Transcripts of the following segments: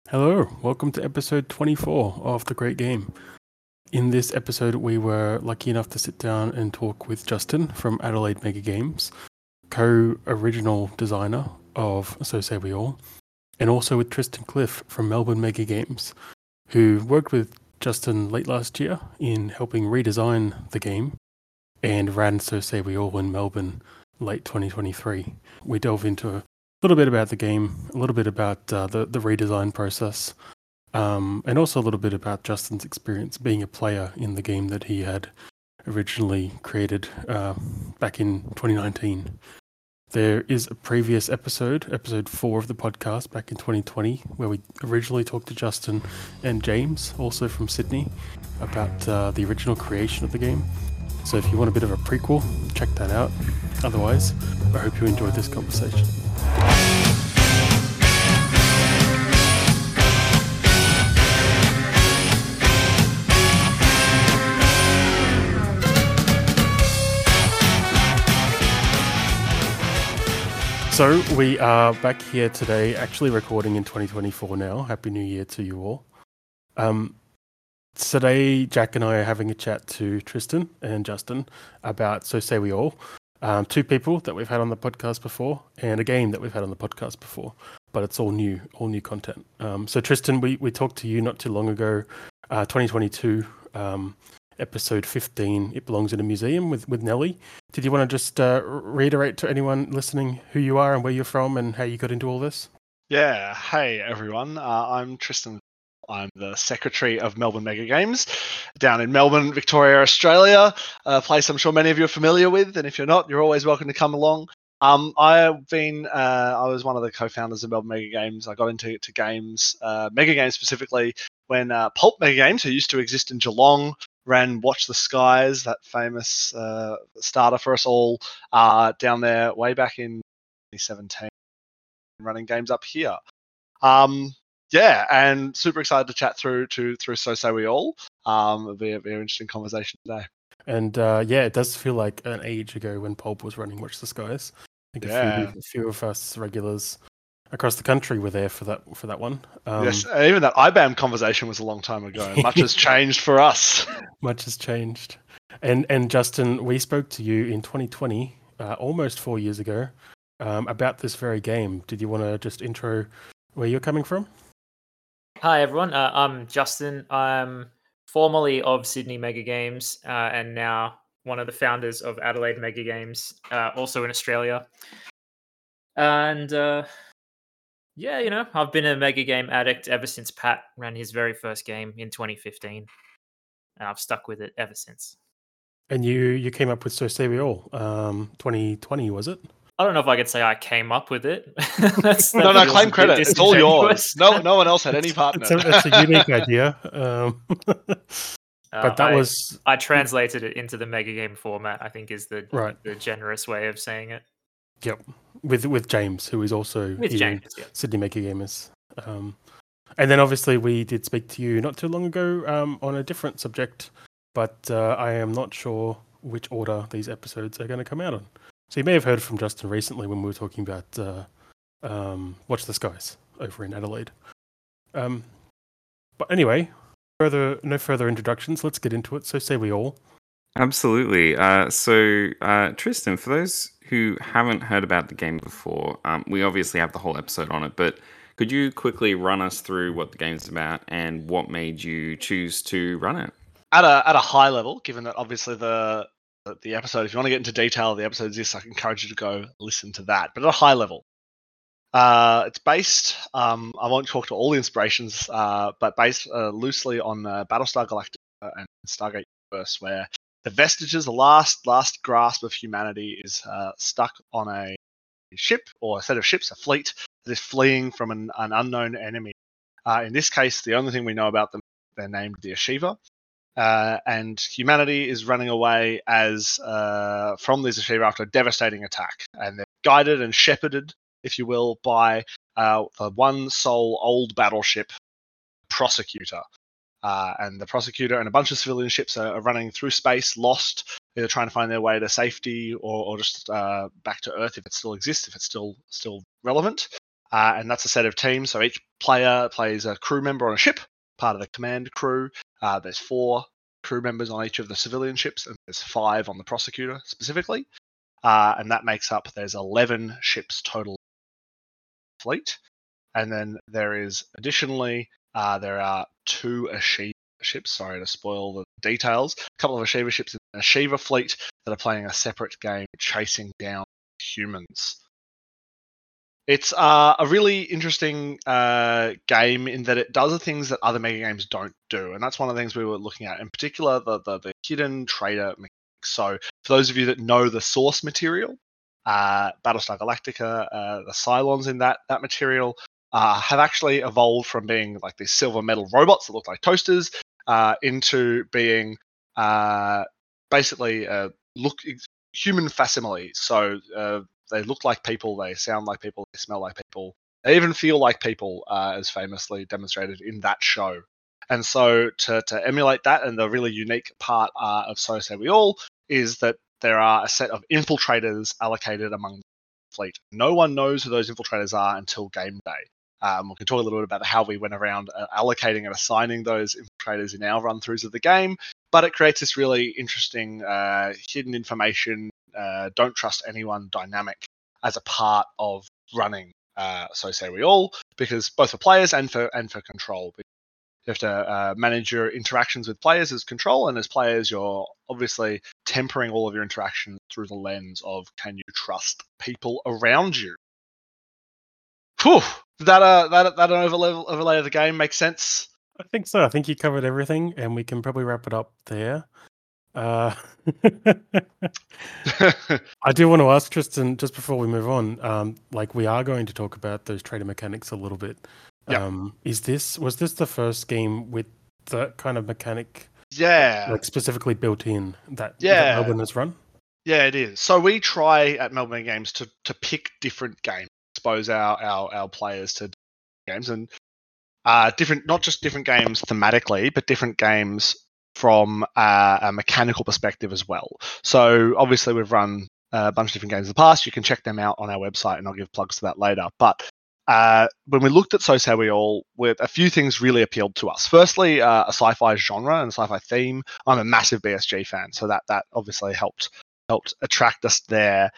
Hello, welcome to episode 24 of The Great Game. In this episode, we were lucky enough to sit down and talk with Justin from Adelaide Mega Games, co-original designer of So Say We All, and also with Tristan Cliff from Melbourne Mega Games, who worked with Justin late last year in helping redesign the game and ran So Say We All in Melbourne late 2023. We delve into a little bit about the game, a little bit about the redesign process, and also a little bit about Justin's experience being a player in the game that he had originally created back in 2019. There is a previous episode 4 of the podcast back in 2020, where we originally talked to Justin and James, also from Sydney, about the original creation of the game. So if you want a bit of a prequel, check that out. Otherwise, I hope you enjoyed this conversation. So we are back here today, actually recording in 2024 now. Happy New Year to you all. Today, Jack and I are having a chat to Tristan and Justin about So Say We All, two people that we've had on the podcast before, and a game that we've had on the podcast before, but it's all new content. So Tristan, we talked to you not too long ago, 2022, episode 15, It Belongs in a Museum with Nelly. Did you want to just reiterate to anyone listening who you are and where you're from and how you got into all this? Yeah, hey everyone, I'm Tristan. I'm the secretary of Melbourne Mega Games down in Melbourne, Victoria, Australia, a place I'm sure many of you are familiar with, and if you're not, you're always welcome to come along. I was one of the co-founders of Melbourne Mega Games. I got into games, Mega Games specifically, when Pulp Mega Games, who used to exist in Geelong, ran Watch the Skies, that famous starter for us all, down there way back in 2017, running games up here. Yeah, and super excited to chat through So Say We All. It'll be a very interesting conversation today. And yeah, it does feel like an age ago when Pulp was running Watch the Skies. I think a few of us regulars across the country were there for that one. Yes, even that IBAM conversation was a long time ago. Much has changed for us. Much has changed. And Justin, we spoke to you in 2020, almost 4 years ago, about this very game. Did you want to just intro where you're coming from? Hi everyone, I'm Justin. I'm formerly of Sydney Mega Games and now one of the founders of Adelaide Mega Games, also in Australia. And yeah, I've been a Mega Game addict ever since Pat ran his very first game in 2015, and I've stuck with it ever since. And you came up with So Say We All, 2020, was it? I don't know if I could say I came up with it. No, claim credit. It's all yours. No one else had any part in it. It's a unique idea. But that I translated it into the Mega Game format, I think is the generous way of saying it. Yep. With James, who is also Sydney Mega Gamers. And then obviously we did speak to you not too long ago on a different subject, but I am not sure which order these episodes are going to come out on. So you may have heard from Justin recently when we were talking about Watch the Skies over in Adelaide. But anyway, no further introductions. Let's get into it. So Say We All. Absolutely. Tristan, for those who haven't heard about the game before, we obviously have the whole episode on it, but could you quickly run us through what the game's about and what made you choose to run it? At a high level, given that obviously the episode, if you want to get into detail of the episode exists, I encourage you to go listen to that. But at a high level, it's based, I won't talk to all the inspirations, but based loosely on Battlestar Galactica and Stargate Universe, where the vestiges, the last grasp of humanity is stuck on a ship, or a set of ships, a fleet, that is fleeing from an unknown enemy. In this case, the only thing we know about them, they're named the Ashiva. And humanity is running away from these Ashiva after a devastating attack. And they're guided and shepherded, if you will, by the one sole old battleship, Prosecutor. And the Prosecutor and a bunch of civilian ships are running through space, lost, either trying to find their way to safety or just back to Earth if it still exists, if it's still relevant. and that's a set of teams. So each player plays a crew member on a ship, part of the command crew. There's 4 crew members on each of the civilian ships, and there's 5 on the prosecutor specifically. And that makes up, there's 11 ships total fleet. And then there is additionally, there are 2 Ashiva ships. Sorry to spoil the details. A couple of Ashiva ships in the Ashiva fleet that are playing a separate game, chasing down humans. It's a really interesting game in that it does the things that other mega games don't do, and that's one of the things we were looking at. In particular, the hidden trader mechanics. So, for those of you that know the source material, Battlestar Galactica, the Cylons in that material have actually evolved from being like these silver metal robots that look like toasters into being basically human facsimiles. So they look like people, they sound like people, they smell like people, they even feel like people, as famously demonstrated in that show. And so to emulate that, and the really unique part of So Say We All is that there are a set of infiltrators allocated among the fleet. No one knows who those infiltrators are until game day. We can talk a little bit about how we went around allocating and assigning those infiltrators in our run-throughs of the game, but it creates this really interesting hidden information, don't trust anyone dynamic as a part of running So Say We All, because both for players and for control. You have to manage your interactions with players as control, and as players, you're obviously tempering all of your interactions through the lens of, can you trust people around you? Whew! Did that an overlay of the game make sense? I think so. I think you covered everything, and we can probably wrap it up there. I do want to ask Tristan, just before we move on, like we are going to talk about those trader mechanics a little bit. Yep. Was this the first game with that kind of mechanic? Yeah. Like specifically built in that Yeah. Melbourne has run? Yeah, it is. So we try at Melbourne Games to pick different games, expose our players to games, and different, not just different games thematically, but different games from a mechanical perspective as well. So obviously we've run a bunch of different games in the past. You can check them out on our website, and I'll give plugs to that later. But when we looked at So Say We All, a few things really appealed to us. Firstly, a sci-fi genre and a sci-fi theme. I'm a massive BSG fan, so that obviously helped attract us there.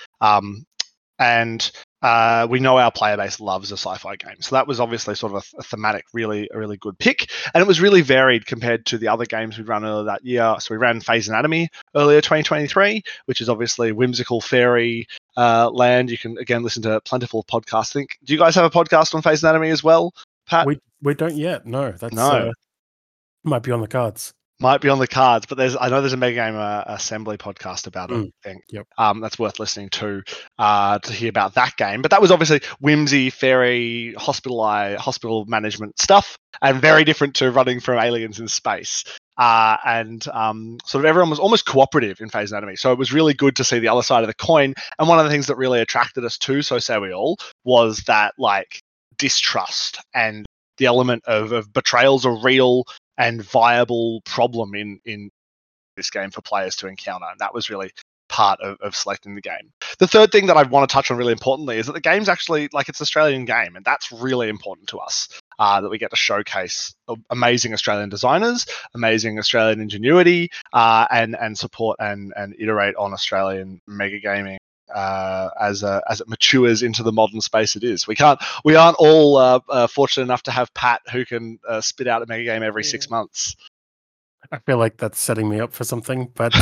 And we know our player base loves a sci-fi game, so that was obviously sort of a thematic, a really good pick, and it was really varied compared to the other games we'd run earlier that year. So we ran Phase Anatomy earlier 2023, which is obviously whimsical fairy land. You can again listen to Plentiful podcast. I think, do you guys have a podcast on Phase Anatomy as well, Pat? We don't yet. No, that's might be on the cards. Might be on the cards, but I know there's a Mega Game Assembly podcast about it. I think that's worth listening to hear about that game. But that was obviously whimsy, fairy, hospital management stuff, and very different to running from aliens in space. And sort of everyone was almost cooperative in Phase Anatomy, so it was really good to see the other side of the coin. And one of the things that really attracted us to So Say We All was that like distrust and the element of betrayal's a real and viable problem in this game for players to encounter. And that was really part of selecting the game. The third thing that I want to touch on really importantly is that the game's actually, like, it's an Australian game, and that's really important to us, that we get to showcase amazing Australian designers, amazing Australian ingenuity, and support and iterate on Australian mega gaming as it matures into the modern space it is. We aren't all fortunate enough to have Pat who can spit out a mega game every 6 months. I feel like that's setting me up for something, but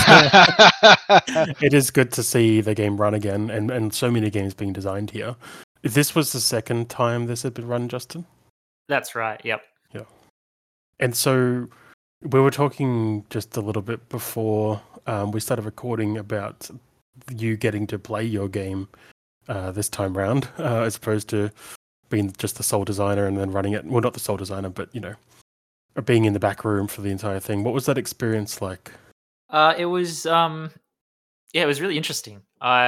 it is good to see the game run again, and so many games being designed here. This was the second time this had been run, Justin? That's right, yep. Yeah. And so we were talking just a little bit before we started recording about you getting to play your game this time round, as opposed to being just the sole designer and then running it. Well, not the sole designer, but, you know, being in the back room for the entire thing. What was that experience like? It was it was really interesting.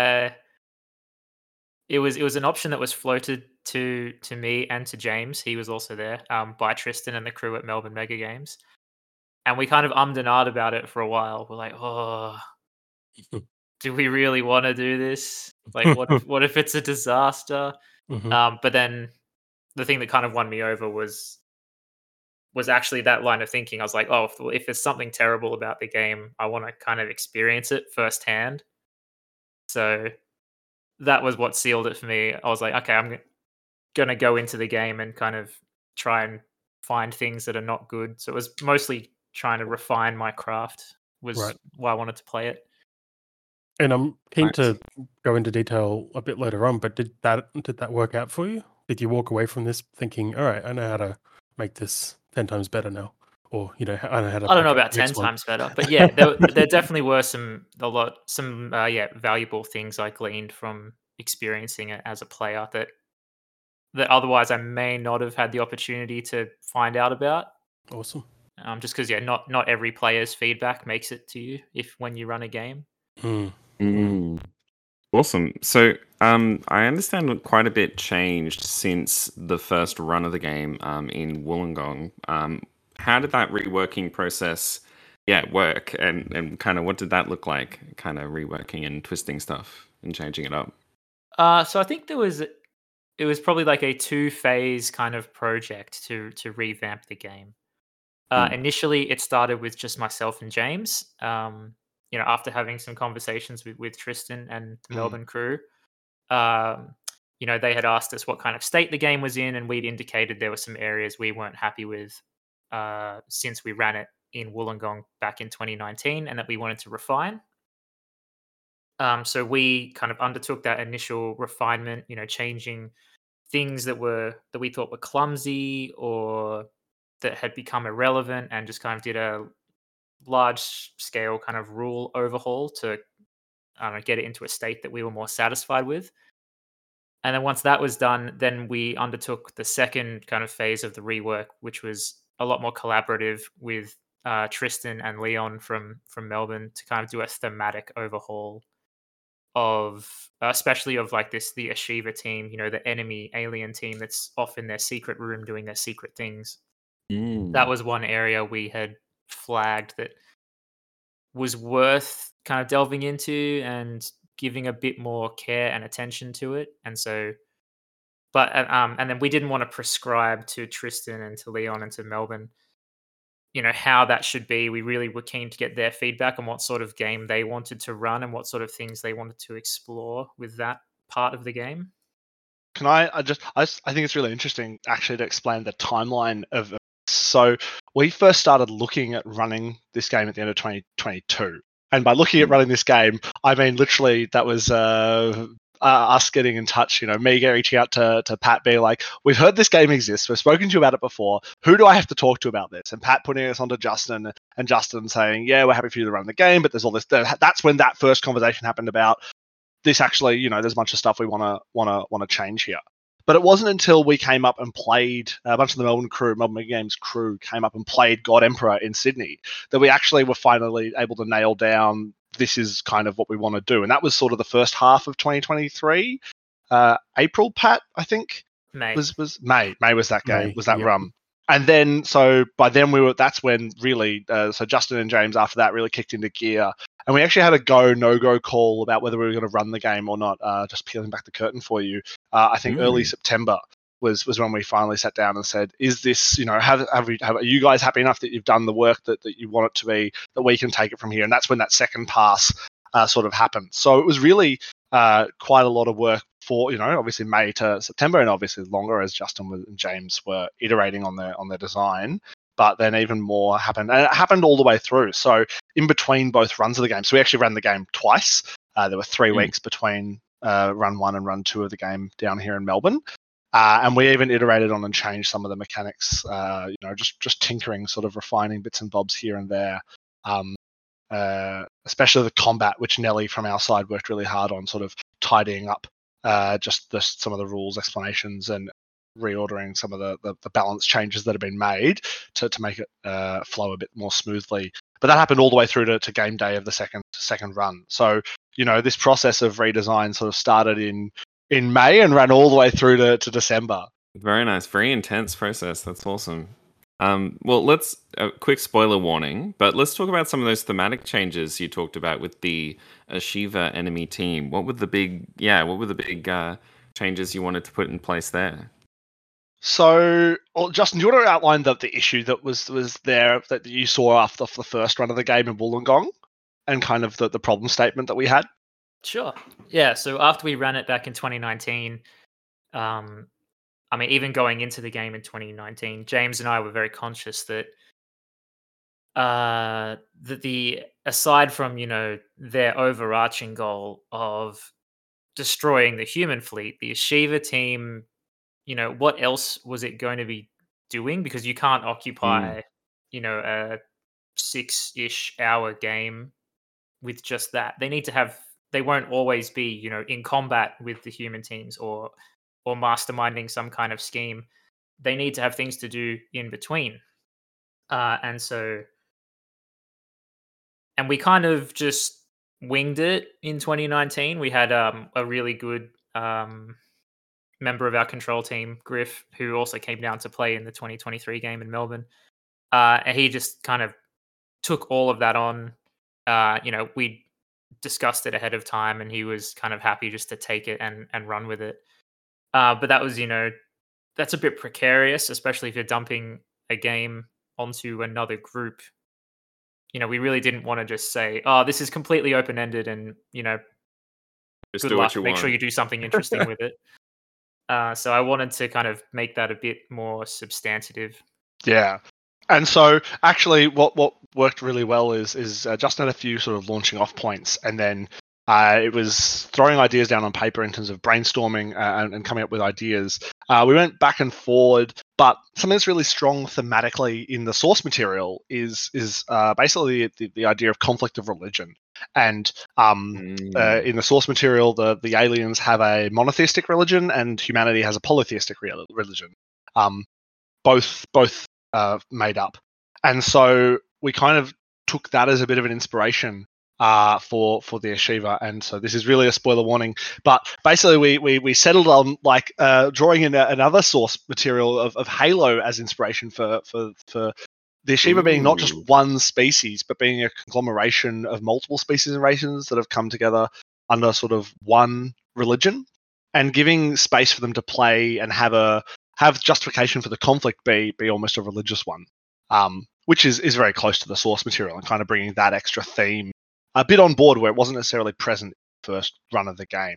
It was an option that was floated to me and to James. He was also there, by Tristan and the crew at Melbourne Mega Games. And we kind of ummed and ahed about it for a while. We're like, oh, do we really want to do this? Like, what if it's a disaster? Mm-hmm. But then the thing that kind of won me over was actually that line of thinking. I was like, oh, if there's something terrible about the game, I want to kind of experience it firsthand. So that was what sealed it for me. I was like, okay, I'm going to go into the game and kind of try and find things that are not good. So it was mostly trying to refine my craft was Right. why I wanted to play it. And I'm keen Nice. to go into detail a bit later on, but did that work out for you? Did you walk away from this thinking, all right, I know how to make this 10 times better now? Or, I know how to I don't pack know up about the 10 next one. times better, but yeah, there definitely were some valuable things I gleaned from experiencing it as a player that otherwise I may not have had the opportunity to find out about. Awesome. Just because not every player's feedback makes it to you when you run a game. Awesome. So I understand that quite a bit changed since the first run of the game in Wollongong. How did that reworking process work, and kind of what did that look like, kind of reworking and twisting stuff and changing it up? So I think it was probably like a 2-phase kind of project to revamp the game. Initially, it started with just myself and James. After having some conversations with Tristan and the Melbourne crew, they had asked us what kind of state the game was in, and we'd indicated there were some areas we weren't happy with since we ran it in Wollongong back in 2019, and that we wanted to refine. So we kind of undertook that initial refinement, changing things that we thought were clumsy or that had become irrelevant, and just kind of did a large scale kind of rule overhaul to get it into a state that we were more satisfied with. And then once that was done, then we undertook the second kind of phase of the rework, which was a lot more collaborative with Tristan and Leon from Melbourne to kind of do a thematic overhaul of especially of like the Ashiva team, the enemy alien team that's off in their secret room doing their secret things. That was one area we had flagged that was worth kind of delving into and giving a bit more care and attention to it. And so, and then we didn't want to prescribe to Tristan and to Leon and to Melbourne, how that should be. We really were keen to get their feedback on what sort of game they wanted to run and what sort of things they wanted to explore with that part of the game. Can I think it's really interesting actually to explain the timeline of. So we first started looking at running this game at the end of 2022. And by looking at running this game, I mean, literally that was us getting in touch, me reaching out to Pat, being like, we've heard this game exists. We've spoken to you about it before. Who do I have to talk to about this? And Pat putting us onto Justin, and Justin saying, yeah, we're happy for you to run the game, but there's all this. That's when that first conversation happened about this actually, there's a bunch of stuff we want to change here. But it wasn't until we came up and played, a bunch of the Melbourne Mega Games crew came up and played God Emperor in Sydney, that we actually were finally able to nail down this is kind of what we want to do. And that was sort of the first half of 2023. April, Pat, I think? May. Was May. May was that game, was that yep. run. And then, so by then that's when really, so Justin and James after that really kicked into gear. And we actually had a no-go call about whether we were going to run the game or not, just peeling back the curtain for you. I think early September was when we finally sat down and said, is this, are you guys happy enough that you've done the work that you want it to be, that we can take it from here? And that's when that second pass sort of happened. So it was really quite a lot of work for, obviously May to September, and obviously longer as Justin and James were iterating on their design. But then even more happened, and it happened all the way through. So in between both runs of the game, so we actually ran the game twice. There were 3 weeks between run 1 and run 2 of the game down here in Melbourne. And we even iterated on and changed some of the mechanics, just tinkering, sort of refining bits and bobs here and there. Especially the combat, which Nelly from our side worked really hard on, sort of tidying up some of the rules explanations and reordering some of the balance changes that have been made to make it flow a bit more smoothly. But that happened all the way through to game day of the second run. So, this process of redesign sort of started in May and ran all the way through to December. Very nice. Very intense process. That's awesome. Well, let's a quick spoiler warning, but let's talk about some of those thematic changes you talked about with the Ashiva enemy team. What were the big changes you wanted to put in place there? So, Justin, do you want to outline the issue that was there that you saw after the first run of the game in Wollongong, and kind of the problem statement that we had? Sure. Yeah. So after we ran it back in 2019, I mean, even going into the game in 2019, James and I were very conscious that the aside from their overarching goal of destroying the human fleet, the Yeshiva team, what else was it going to be doing? Because you can't occupy, a 6-ish hour game with just that. They need to have. They won't always be, in combat with the human teams or masterminding some kind of scheme. They need to have things to do in between, and we kind of just winged it in 2019. We had a really good member of our control team, Griff, who also came down to play in the 2023 game in Melbourne. And he just kind of took all of that on. We discussed it ahead of time, and he was kind of happy just to take it and run with it. But that was, that's a bit precarious, especially if you're dumping a game onto another group. We really didn't want to just say, "Oh, this is completely open-ended," and Just good do luck. what you Make want. sure you do something interesting with it. So I wanted to kind of make that a bit more substantive. Yeah. And so, actually, what worked really well is Justin had a few sort of launching off points, and then it was throwing ideas down on paper in terms of brainstorming and coming up with ideas. We went back and forward, but something that's really strong thematically in the source material is basically the idea of conflict of religion. And in the source material, the aliens have a monotheistic religion, and humanity has a polytheistic religion. Both made up, and so we kind of took that as a bit of an inspiration for the Yeshiva. And so this is really a spoiler warning, but basically we settled on drawing in another source material of Halo as inspiration for the Yeshiva being not just one species, but being a conglomeration of multiple species and races that have come together under sort of one religion, and giving space for them to play and have justification for the conflict be almost a religious one, which is very close to the source material, and kind of bringing that extra theme a bit on board where it wasn't necessarily present in the first run of the game.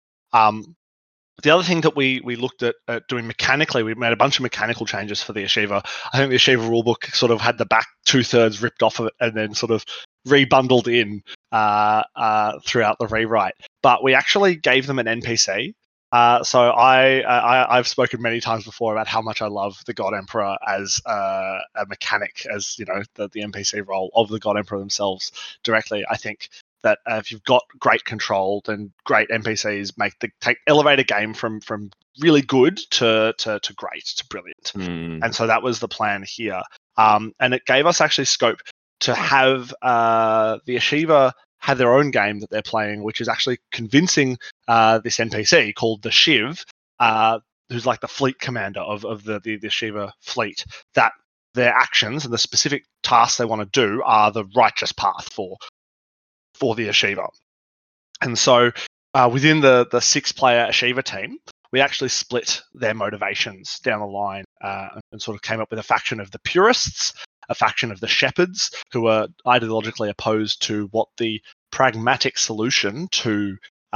The other thing that we looked at doing mechanically, we made a bunch of mechanical changes for the Yeshiva. I think the Yeshiva rulebook sort of had the back 2/3 ripped off of it and then sort of rebundled in throughout the rewrite. But we actually gave them an NPC. So I've spoken many times before about how much I love the God Emperor as a mechanic, as the NPC role of the God Emperor themselves directly. I think that if you've got great control, then great NPCs elevate a game from really good to great to brilliant. And so that was the plan here, and it gave us actually scope to have the Yeshiva have their own game that they're playing, which is actually convincing this NPC called the Shiv, who's like the fleet commander of the Yeshiva fleet, that their actions and the specific tasks they want to do are the righteous path for the Yeshiva. And so within the 6-player Yeshiva team, we actually split their motivations down the line and sort of came up with a faction of the purists, a faction of the shepherds, who are ideologically opposed to what the pragmatic solution to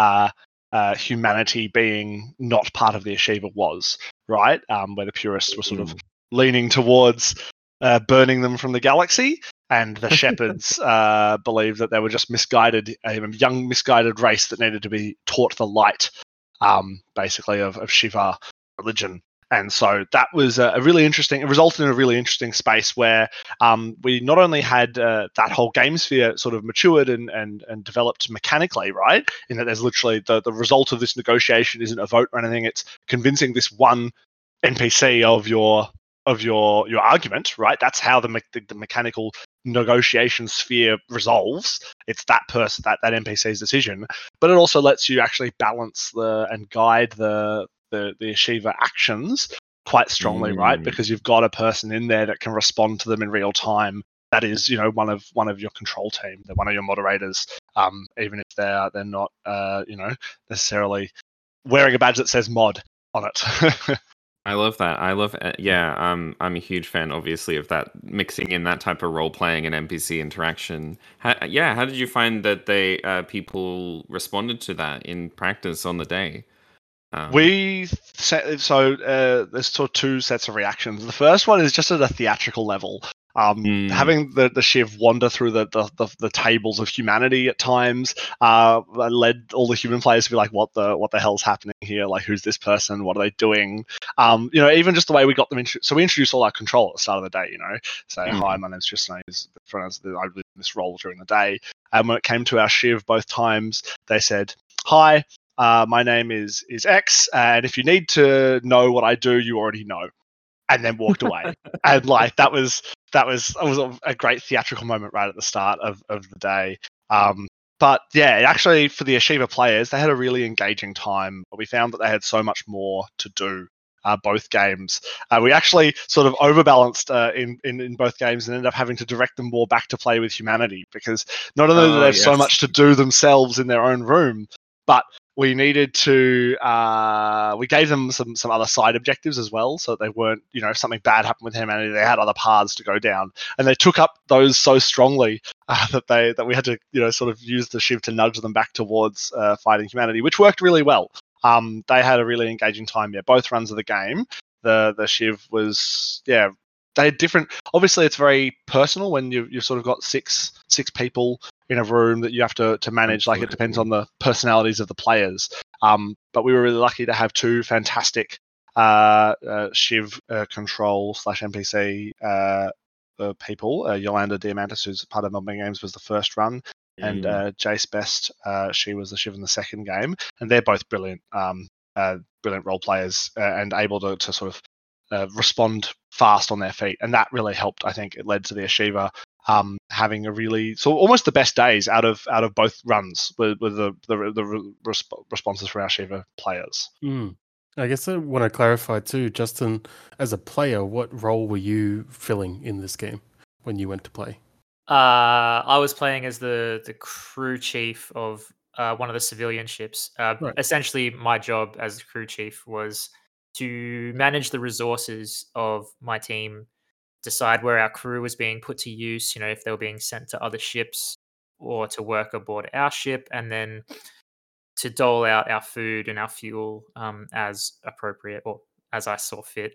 humanity being not part of the Yeshiva was, right? Where the purists were sort of leaning towards burning them from the galaxy, and the shepherds believed that they were just a young misguided race that needed to be taught the light, basically, of Shiva religion. And so that was it resulted in a really interesting space where we not only had that whole game sphere sort of matured and developed mechanically, right? In that there's literally the result of this negotiation isn't a vote or anything, it's convincing this one NPC of your argument, right? That's how the mechanical negotiation sphere resolves. It's that person, that NPC's decision. But it also lets you actually balance and guide the Yeshiva actions quite strongly, right? Because you've got a person in there that can respond to them in real time. That is, one of your control team. They're one of your moderators, even if they're not, necessarily wearing a badge that says mod on it. I love that. Yeah, I'm a huge fan, obviously, of that mixing in that type of role playing and NPC interaction. How did you find that people responded to that in practice on the day? There's sort of two sets of reactions. The first one is just at a theatrical level. Having the Shiv wander through the tables of humanity at times led all the human players to be like, what the hell's happening here? Like, who's this person? What are they doing? Even just the way we got them so we introduced all our control at the start of the day. Say, hi, my name's Tristan. I live in this role during the day. And when it came to our Shiv both times, they said, hi. My name is X, and if you need to know what I do, you already know, and then walked away. And like that was a great theatrical moment right at the start of the day. But yeah, actually for the Yeshiva players, they had a really engaging time. We found that they had so much more to do. Both games, we actually sort of overbalanced in both games and ended up having to direct them more back to play with humanity, because not only do they have so much to do themselves in their own room, but we needed to we gave them some other side objectives as well, so that they weren't, if something bad happened with humanity, they had other paths to go down, and they took up those so strongly that we had to sort of use the Shiv to nudge them back towards fighting humanity, which worked really well. They had a really engaging time. Both runs of the game, the Shiv was they had different. Obviously, it's very personal when you've sort of got six people in a room that you have to manage. Like, it depends on the personalities of the players. But we were really lucky to have two fantastic Shiv control / NPC people. Yolanda Diamantis, who's part of Melbourne Games, was the first run, and Jace Best, she was the Shiv in the second game, and they're both brilliant role players and able to sort of respond fast on their feet, and that really helped. I think it led to the Yeshiva having a really almost the best days out of both runs with the responses for our Shiva players. I guess I want to clarify too, Justin, as a player, what role were you filling in this game when you went to play? I was playing as the crew chief of one of the civilian ships. Right. Essentially, my job as crew chief was to manage the resources of my team, decide where our crew was being put to use, if they were being sent to other ships or to work aboard our ship, and then to dole out our food and our fuel as appropriate, or as I saw fit.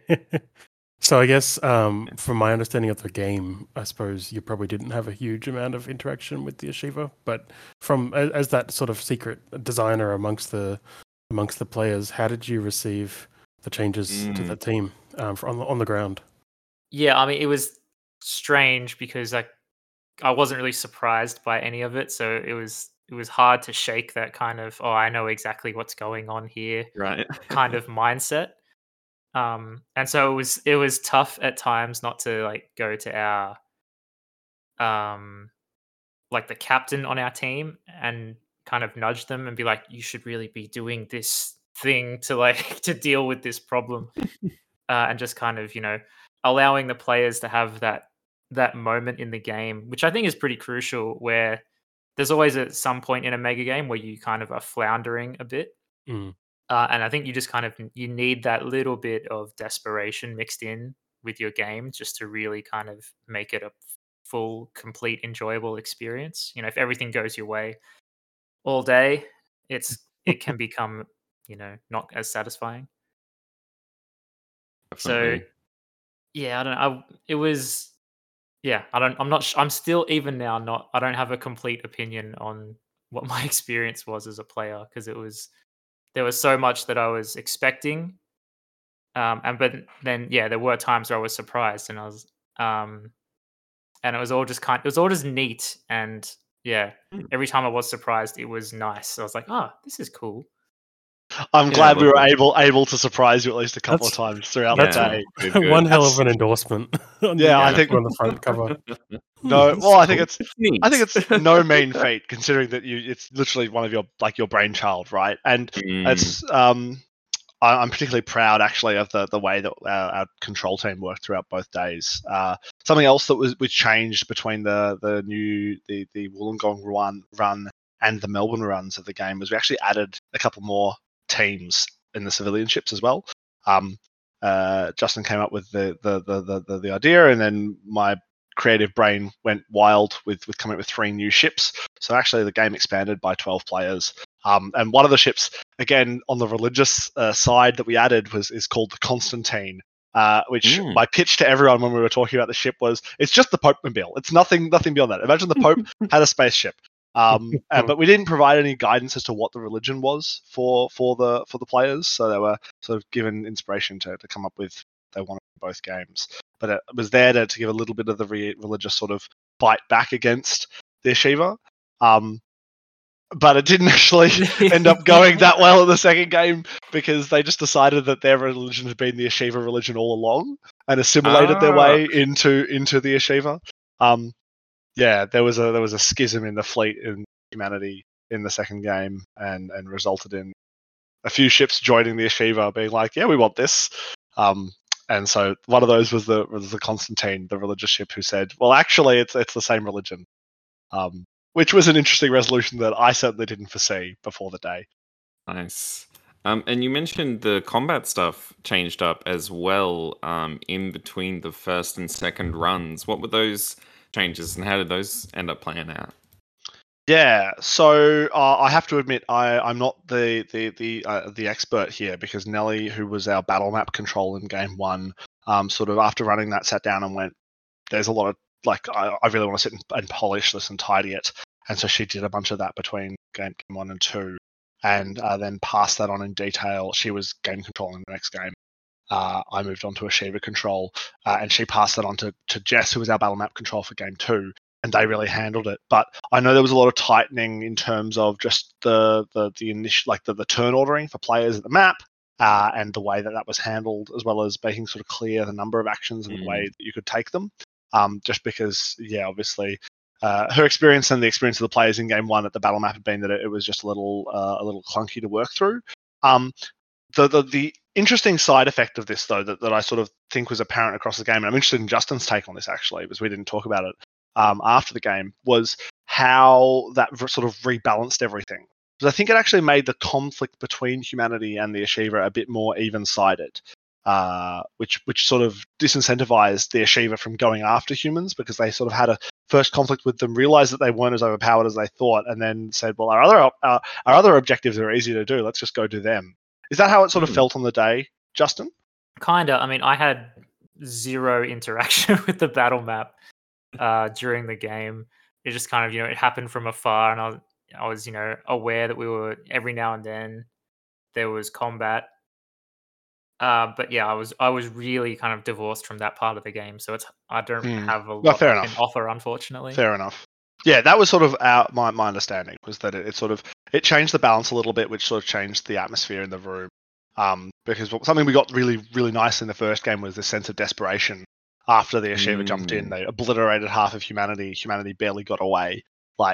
So I guess from my understanding of the game, I suppose you probably didn't have a huge amount of interaction with the Yeshiva, but as that sort of secret designer amongst the players, how did you receive the changes to the team on the ground? Yeah, I mean, it was strange because I wasn't really surprised by any of it, so it was hard to shake that kind of, I know exactly what's going on here, right? kind of mindset. And so it was tough at times not to go to our the captain on our team and kind of nudge them and be like, you should really be doing this thing to to deal with this problem. And just kind of, allowing the players to have that moment in the game, which I think is pretty crucial, where there's always at some point in a mega game where you kind of are floundering a bit. And I think you just you need that little bit of desperation mixed in with your game just to really kind of make it a full, complete, enjoyable experience. If everything goes your way all day, it can become, not as satisfying. Definitely. So yeah, I don't know. It was, yeah, I'm still, even now, I don't have a complete opinion on what my experience was as a player, because there was so much that I was expecting. But then, there were times where I was surprised, and and it was all just neat. And every time I was surprised, it was nice. I was like, this is cool. I'm glad we were able to surprise you at least a couple of times throughout the day. Good. One hell of an endorsement. I think on the front cover. No, well, I think it's no mean feat, considering that it's literally one of your brainchild, right? And it's I'm particularly proud actually of the way that our control team worked throughout both days. Something else that was changed between the Wollongong run and the Melbourne runs of the game was we actually added a couple more teams in the civilian ships as well. Justin came up with the idea, and then my creative brain went wild with coming up with 3 new ships. So actually, the game expanded by 12 players. And one of the ships, again on the religious side that we added, is called the Constantine. Which my pitch to everyone when we were talking about the ship was, it's just the Pope Mobile. It's nothing beyond that. Imagine the Pope had a spaceship. But we didn't provide any guidance as to what the religion was for the players, so they were sort of given inspiration to come up with what they wanted in both games. But it was there to give a little bit of the religious sort of fight back against the Yeshiva. But it didn't actually end up going that well in the second game, because they just decided that their religion had been the Yeshiva religion all along and assimilated their way into the Yeshiva. Yeah, there was a schism in the fleet in humanity in the second game, and resulted in a few ships joining the Yeshiva, being like, "Yeah, we want this." And so one of those was the Constantine, the religious ship, who said, "Well, actually, it's the same religion," which was an interesting resolution that I certainly didn't foresee before the day. Nice. And you mentioned the combat stuff changed up as well in between the first and second runs. What were those changes, and how did those end up playing out? Yeah, so I have to admit I'm not the expert here, because Nelly, who was our battle map control in game 1, sort of after running that, sat down and went, "There's a lot of I really want to sit and polish this and tidy it," and so she did a bunch of that between game 1 and 2, and then passed that on in detail. She was game controlling the next game. I moved on to Yeshiva control, and she passed that on to Jess, who was our battle map control for game 2. And they really handled it. But I know there was a lot of tightening in terms of just the initial, the turn ordering for players at the map, and the way that was handled, as well as making sort of clear the number of actions and the way that you could take them. Just because, yeah, obviously, her experience and the experience of the players in game 1 at the battle map had been that it was just a little clunky to work through. The interesting side effect of this, though, that I sort of think was apparent across the game, and I'm interested in Justin's take on this actually, because we didn't talk about it after the game, was how that sort of rebalanced everything. Because I think it actually made the conflict between humanity and the Yeshiva a bit more even-sided, which sort of disincentivized the Yeshiva from going after humans, because they sort of had a first conflict with them, realized that they weren't as overpowered as they thought, and then said, "Well, our other objectives are easy to do. Let's just go do them." Is that how it sort of felt on the day, Justin? Kinda. I mean, I had 0 interaction with the battle map during the game. It just kind of, it happened from afar, and I was aware that we were, every now and then there was combat. But yeah, I was really kind of divorced from that part of the game, so I don't have a lot fair I can enough. offer, unfortunately. Fair enough. Yeah, that was sort of my understanding, was that it changed the balance a little bit, which sort of changed the atmosphere in the room. Because something we got really, really nice in the first game was this sense of desperation. After the Yeshiva jumped in, they obliterated half of humanity. Humanity barely got away.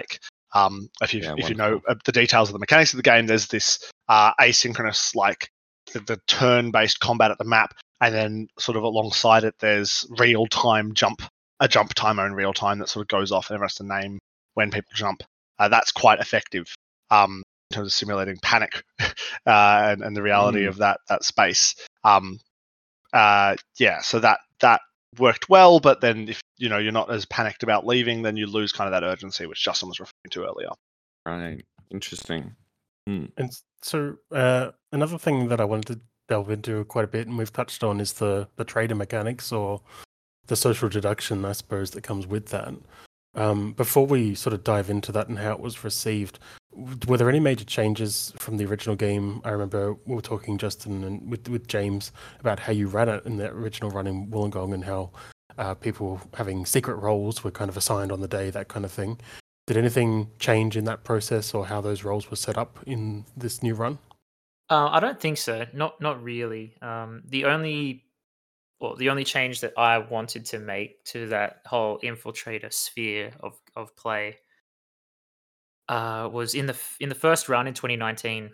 If you know the details of the mechanics of the game, there's this asynchronous, the turn-based combat at the map, and then sort of alongside it, there's real-time a jump timer in real time that sort of goes off, and everyone has to name when people jump. That's quite effective in terms of simulating panic and the reality of that space. So that worked well, but then if you're not as panicked about leaving, then you lose kind of that urgency, which Justin was referring to earlier. Right. Interesting. And so another thing that I wanted to delve into quite a bit, and we've touched on, is the trader mechanics, or the social deduction, I suppose, that comes with that. Before we sort of dive into that and how it was received, were there any major changes from the original game? I remember we were talking, Justin, and with James, about how you ran it in the original run in Wollongong, and how people having secret roles were kind of assigned on the day, that kind of thing. Did anything change in that process, or how those roles were set up in this new run? I don't think so. Not really. The only change that I wanted to make to that whole infiltrator sphere of play was in the first run in 2019.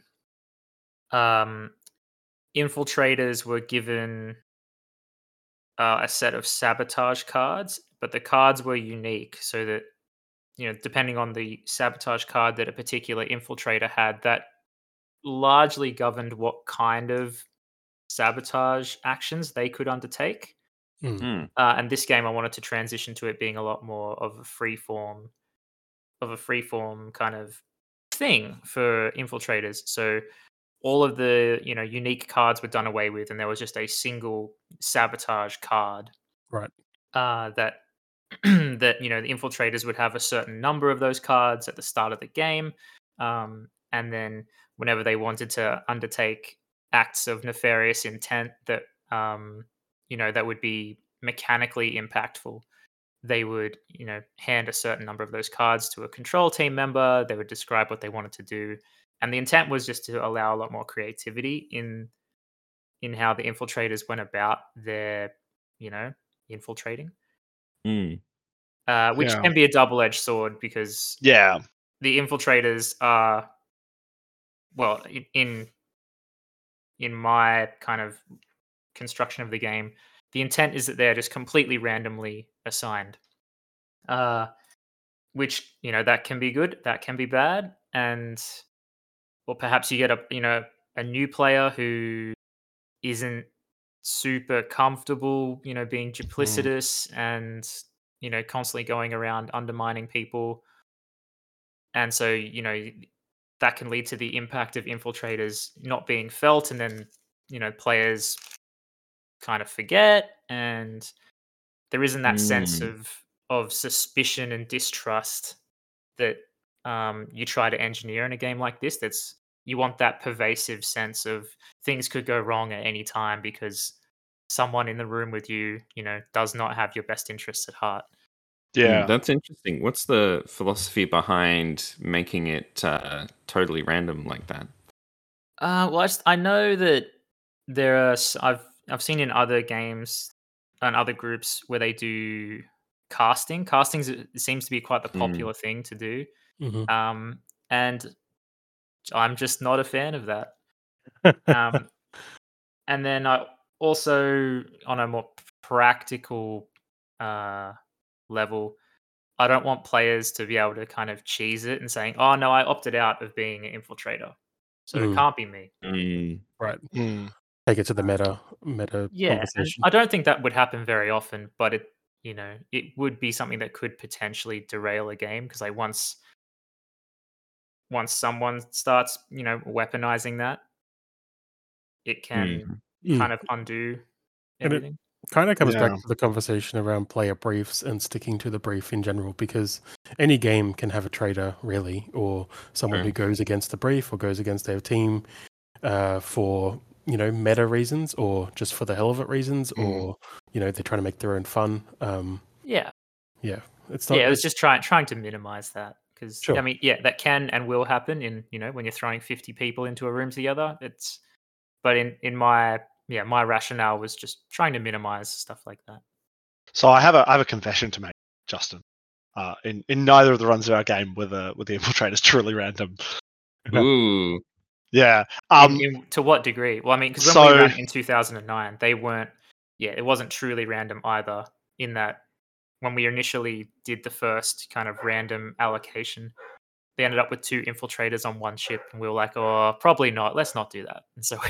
Infiltrators were given a set of sabotage cards, but the cards were unique, so that depending on the sabotage card that a particular infiltrator had, that largely governed what kind of sabotage actions they could undertake. And this game, I wanted to transition to it being a lot more of a free form kind of thing for infiltrators. So all of the unique cards were done away with, and there was just a single sabotage card. Right. That that the infiltrators would have a certain number of those cards at the start of the game, and then whenever they wanted to undertake acts of nefarious intent that that would be mechanically impactful, they would hand a certain number of those cards to a control team member. They would describe what they wanted to do, and the intent was just to allow a lot more creativity in how the infiltrators went about their infiltrating. Which Yeah. can be a double-edged sword, because Yeah. the infiltrators are, well, in my kind of construction of the game, the intent is that they're just completely randomly assigned, which that can be good, that can be bad, or perhaps you get a new player who isn't super comfortable being duplicitous and constantly going around undermining people, and so that can lead to the impact of infiltrators not being felt, and then players kind of forget, and there isn't that sense of suspicion and distrust that you try to engineer in a game like this. You want that pervasive sense of things could go wrong at any time because someone in the room with you does not have your best interests at heart. Yeah. That's interesting. What's the philosophy behind making it totally random like that? Well, I know that there are. I've seen in other games and other groups where they do casting. Casting seems to be quite the popular thing to do, and I'm just not a fan of that. And then I also, on a more practical level, I don't want players to be able to kind of cheese it and saying, "Oh no, I opted out of being an infiltrator, so it can't be me." Right. Mm. Take it to the meta Yeah, and conversation. I don't think that would happen very often, but it would be something that could potentially derail a game, because like once someone starts weaponizing that, it can kind of undo And it everything. kind of comes back Yeah. to the conversation around player briefs and sticking to the brief in general, because any game can have a traitor, really, or someone who goes against the brief or goes against their team for meta reasons, or just for the hell of it reasons, or they're trying to make their own fun. Yeah, it's not. yeah. It's just trying to minimize that, because Sure. I mean, yeah, that can and will happen in when you're throwing 50 people into a room together. But in my rationale was just trying to minimize stuff like that. So I have a confession to make, Justin. In neither of the runs of our game were the infiltrators truly random. Ooh. Yeah. To what degree? Well, I mean, because when So- we ran it in 2009, they weren't. Yeah, it wasn't truly random either. In that, when we initially did the first kind of random allocation, they ended up with 2 infiltrators on one ship, and we were like, "Oh, probably not. Let's not do that." And so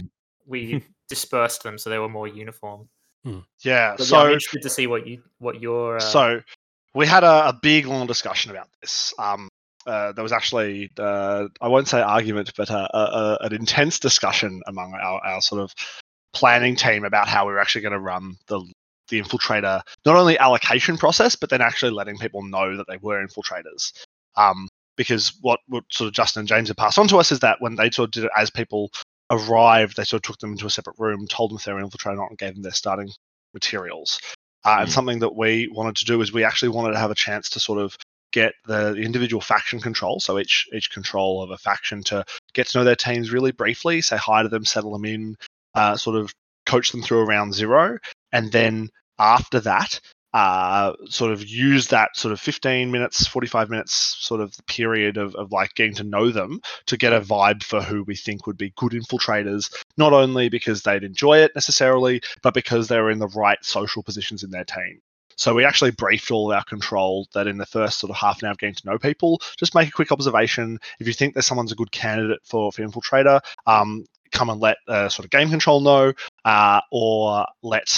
we dispersed them so they were more uniform. Yeah. But So yeah, I'm interested to see what your So we had a big long discussion about this. There was actually I won't say argument, but an intense discussion among our sort of planning team about how we were actually going to run the infiltrator, not only allocation process, but then actually letting people know that they were infiltrators. Because what sort of Justin and James had passed on to us is that when they sort of did it, as people arrived, they sort of took them into a separate room, told them if they were an infiltrator or not, and gave them their starting materials. And something that we wanted to do is we actually wanted to have a chance to sort of get the individual faction control, so each control of a faction, to get to know their teams really briefly, say hi to them, settle them in, sort of coach them through around 0, and then after that, sort of use that sort of 15 minutes, 45 minutes sort of period of like getting to know them to get a vibe for who we think would be good infiltrators, not only because they'd enjoy it necessarily, but because they were in the right social positions in their team. So we actually briefed all our control that in the first sort of half an hour of getting to know people, just make a quick observation. If you think that someone's a good candidate for infiltrator, come and let sort of game control know, or let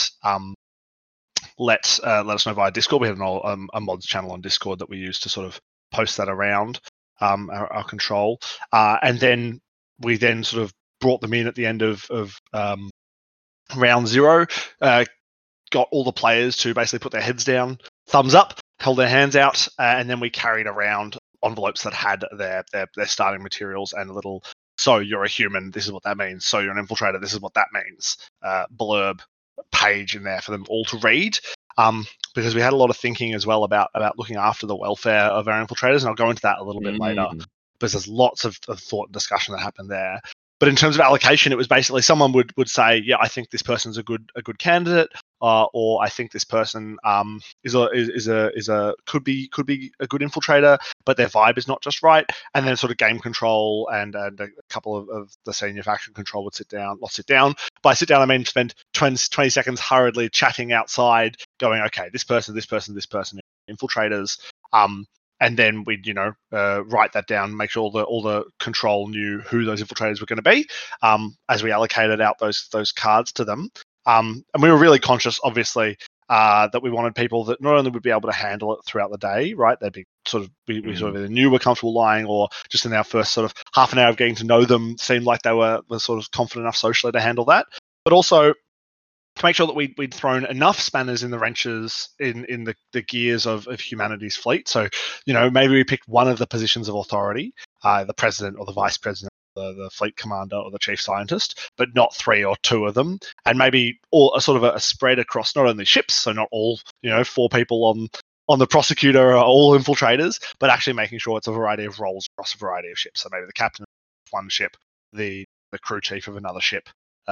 us know via Discord. We have a mods channel on Discord that we use to sort of post that around our control, and then we then sort of brought them in at the end of round 0. Got all the players to basically put their heads down, thumbs up, held their hands out, and then we carried around envelopes that had their starting materials and a little, so you're a human, this is what that means, so you're an infiltrator, this is what that means, blurb page in there for them all to read, because we had a lot of thinking as well about looking after the welfare of our infiltrators, and I'll go into that a little bit later, because there's lots of thought and discussion that happened there. But in terms of allocation, it was basically someone would say, yeah, I think this person's a good candidate, or I think this person could be a good infiltrator, but their vibe is not just right. And then sort of game control and a couple of the senior faction control would sit down. By sit down, I mean spend 20 seconds hurriedly chatting outside, going, okay, this person, infiltrators. And then we'd, write that down, make sure all the control knew who those infiltrators were going to be, as we allocated out those cards to them. And we were really conscious, obviously, that we wanted people that not only would be able to handle it throughout the day, right? They'd be sort of we sort of either knew were comfortable lying, or just in our first sort of half an hour of getting to know them, seemed like they were sort of confident enough socially to handle that. But also to make sure that we'd thrown enough spanners in the wrenches in the gears of humanity's fleet. So, maybe we picked one of the positions of authority, the president or the vice president, the fleet commander or the chief scientist, but not 3 or 2 of them. And maybe all a sort of a spread across not only ships, so not all, 4 people on the prosecutor are all infiltrators, but actually making sure it's a variety of roles across a variety of ships. So maybe the captain of one ship, the crew chief of another ship,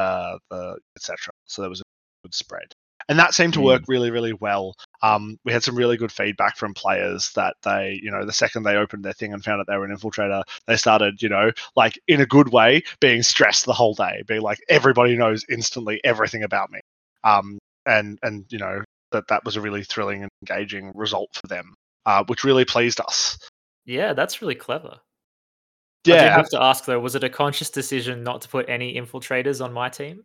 etc. So there was a good spread, and that seemed to work really, really well. We had some really good feedback from players that they, the second they opened their thing and found out they were an infiltrator, they started, like in a good way, being stressed the whole day, being like, everybody knows instantly everything about me, and that was a really thrilling and engaging result for them, which really pleased us. Yeah, that's really clever. Yeah. I do have to ask though, was it a conscious decision not to put any infiltrators on my team?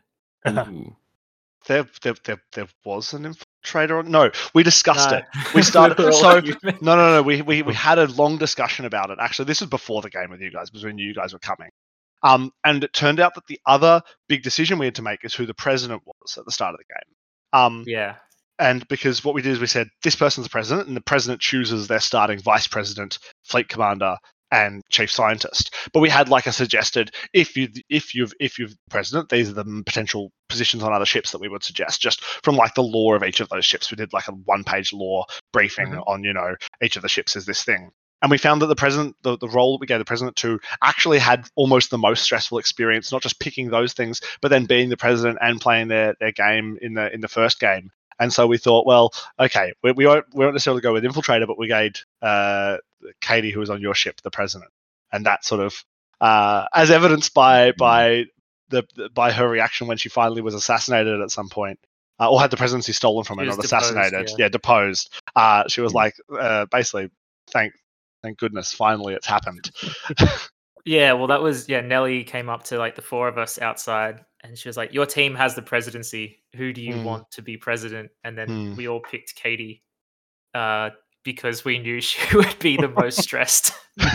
There was an infiltrator on. No, we discussed it. We started. So no. We had a long discussion about it. Actually, this was before the game with you guys, because we knew you guys were coming. And it turned out that the other big decision we had to make is who the president was at the start of the game. Yeah. And because what we did is we said this person's the president, and the president chooses their starting vice president, fleet commander, and chief scientist. But we had like a suggested, if you're president, these are the potential positions on other ships that we would suggest, just from like the lore of each of those ships. We did like a 1-page lore briefing on, each of the ships is this thing. And we found that the president, the role that we gave the president to, actually had almost the most stressful experience, not just picking those things, but then being the president and playing their game in the first game. And so we thought, well, okay, we won't necessarily go with infiltrator, but we gave Katie, who was on your ship, the president, and that sort of, as evidenced by her reaction when she finally was assassinated at some point, or had the presidency stolen from her, not assassinated, deposed. She was like, basically, thank goodness, finally it's happened. Yeah, well, that was Nelly came up to like the 4 of us outside, and she was like, "Your team has the presidency. Who do you want to be president?" And then we all picked Katie, because we knew she would be the most stressed,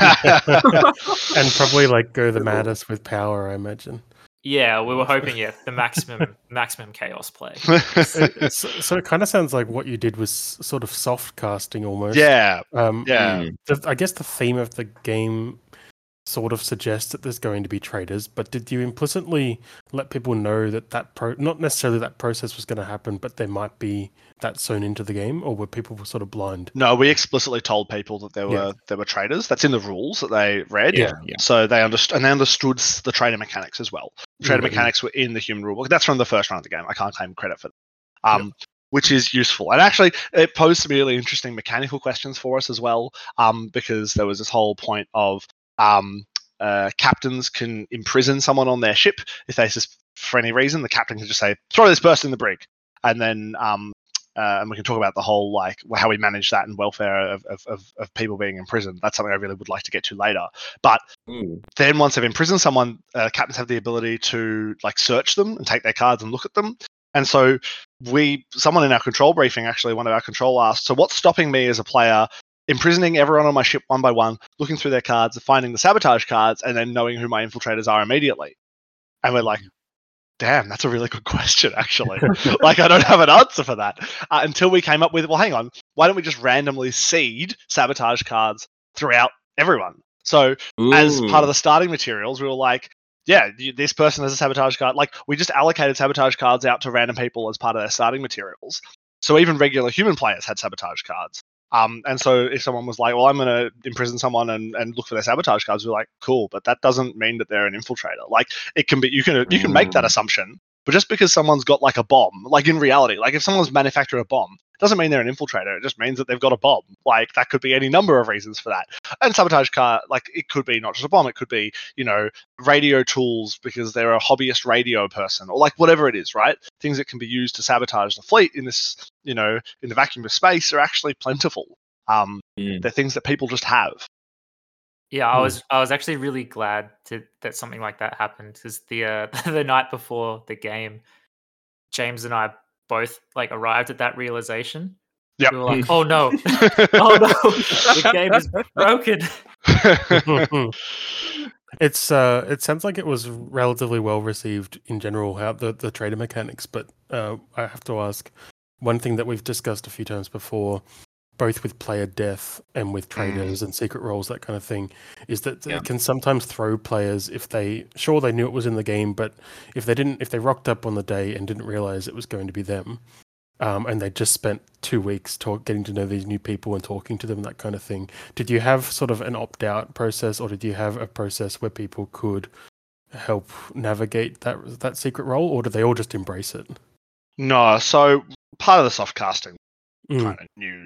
and probably like go the maddest with power, I imagine. Yeah, we were hoping, the maximum chaos play. So it kind of sounds like what you did was sort of soft casting almost. Yeah. I guess the theme of the game sort of suggests that there's going to be traitors, but did you implicitly let people know that not necessarily that process was going to happen, but there might be that sewn into the game, or were people sort of blind? No, we explicitly told people that there were traitors. That's in the rules that they read. Yeah. So they understood the traitor mechanics as well. Traitor mechanics were in the human rulebook. That's from the first round of the game. I can't claim credit for that. Which is useful. And actually, it posed some really interesting mechanical questions for us as well, because there was this whole point of captains can imprison someone on their ship if they for any reason. The captain can just say, "Throw this person in the brig," and then and we can talk about the whole like how we manage that and welfare of people being in prison. That's something I really would like to get to later. But then once they've imprisoned someone, captains have the ability to like search them and take their cards and look at them. And so someone in our control briefing, actually one of our control asked, so what's stopping me as a player imprisoning everyone on my ship one by one, looking through their cards, finding the sabotage cards, and then knowing who my infiltrators are immediately? And we're like, damn, that's a really good question, actually. Like, I don't have an answer for that. Until we came up with, well, hang on, why don't we just randomly seed sabotage cards throughout everyone? So as part of the starting materials, we were like, yeah, this person has a sabotage card. Like, we just allocated sabotage cards out to random people as part of their starting materials. So even regular human players had sabotage cards. And so if someone was like, well, I'm going to imprison someone and look for their sabotage cards, we're like, cool, but that doesn't mean that they're an infiltrator. Like, it can be, you can make that assumption, but just because someone's got like a bomb, like in reality, like if someone's manufactured a bomb, it doesn't mean they're an infiltrator. It just means that they've got a bomb. Like, that could be any number of reasons for that. And sabotage card, like, it could be not just a bomb. It could be, radio tools because they're a hobbyist radio person, or like whatever it is, right? Things that can be used to sabotage the fleet in this, in the vacuum of space are actually plentiful. They're things that people just have. Yeah, I was actually really glad that something like that happened, because the the night before the game, James and I both like arrived at that realization. Yep. We were like, oh no, oh no, the game is broken. It sounds like it was relatively well received in general, how the trader mechanics, but I have to ask, one thing that we've discussed a few times before, both with player death and with traders and secret roles, that kind of thing, is that it can sometimes throw players if they knew it was in the game, but if they rocked up on the day and didn't realize it was going to be them, and they just spent 2 weeks getting to know these new people and talking to them, that kind of thing. Did you have sort of an opt-out process, or did you have a process where people could help navigate that secret role, or did they all just embrace it? No, so part of the soft casting kind of knew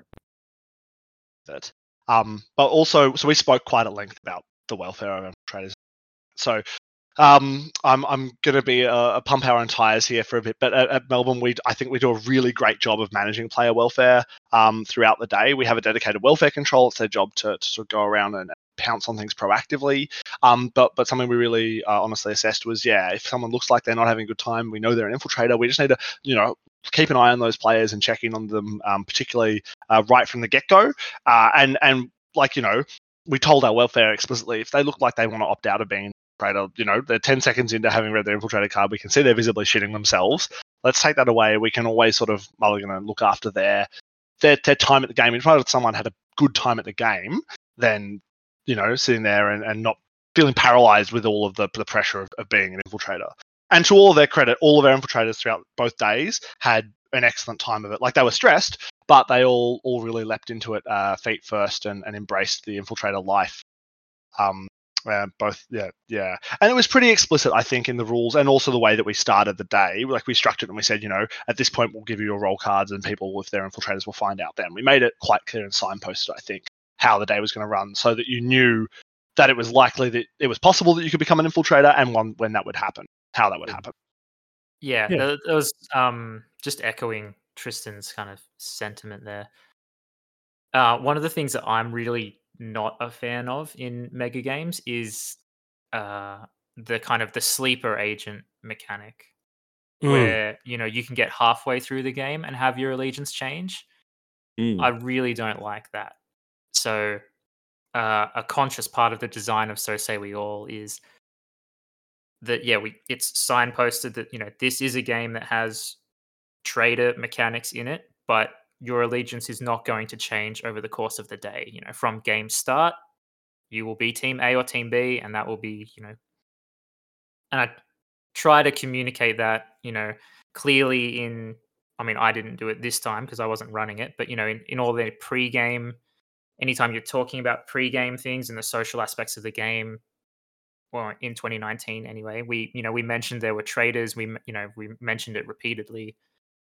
that. But also, so we spoke quite at length about the welfare of infiltrators. So I'm going to be a pump our own tires here for a bit, but at Melbourne, I think we do a really great job of managing player welfare throughout the day. We have a dedicated welfare control. It's their job to sort of go around and pounce on things proactively. But something we really honestly assessed was, if someone looks like they're not having a good time, we know they're an infiltrator. We just need to, keep an eye on those players and check in on them, particularly right from the get-go. And like, we told our welfare explicitly, if they look like they want to opt out of being an infiltrator, they're 10 seconds into having read their infiltrator card, we can see they're visibly shitting themselves. Let's take that away. We can always sort of look after their time at the game. If someone had a good time at the game, then, sitting there and not feeling paralyzed with all of the pressure of being an infiltrator. And to all of their credit, all of our infiltrators throughout both days had an excellent time of it. Like, they were stressed, but they all really leapt into it feet first and embraced the infiltrator life. And it was pretty explicit, I think, in the rules, and also the way that we started the day. Like, we structured it and we said, at this point we'll give you your role cards, and people, if they're infiltrators, will find out then. We made it quite clear and signposted, I think, how the day was going to run, so that you knew that it was likely that it was possible that you could become an infiltrator, and when that would happen, how that would happen. Yeah. It was just echoing Tristan's kind of sentiment there. One of the things that I'm really not a fan of in mega games is the kind of the sleeper agent mechanic, where you can get halfway through the game and have your allegiance change. I really don't like that. So a conscious part of the design of So Say We All is that it's signposted that this is a game that has trader mechanics in it, but your allegiance is not going to change over the course of the day. From game start, you will be team A or team B, and that will be, and I try to communicate that, clearly I didn't do it this time because I wasn't running it, but, in all the pre-game, anytime you're talking about pre-game things and the social aspects of the game, well, in 2019 anyway, we mentioned there were traders. We mentioned it repeatedly.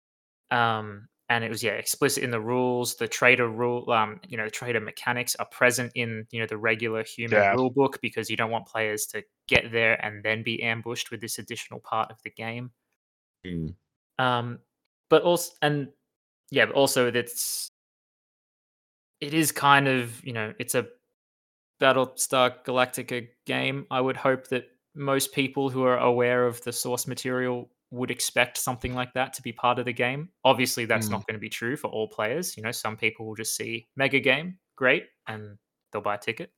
And it was explicit in the rules. The trader rule, the trader mechanics are present in the regular human rule book, because you don't want players to get there and then be ambushed with this additional part of the game. But also, and yeah, but also it is kind of, it's a Battlestar Galactica game. I would hope that most people who are aware of the source material would expect something like that to be part of the game. Obviously, that's not going to be true for all players. Some people will just see Mega Game, great, and they'll buy a ticket.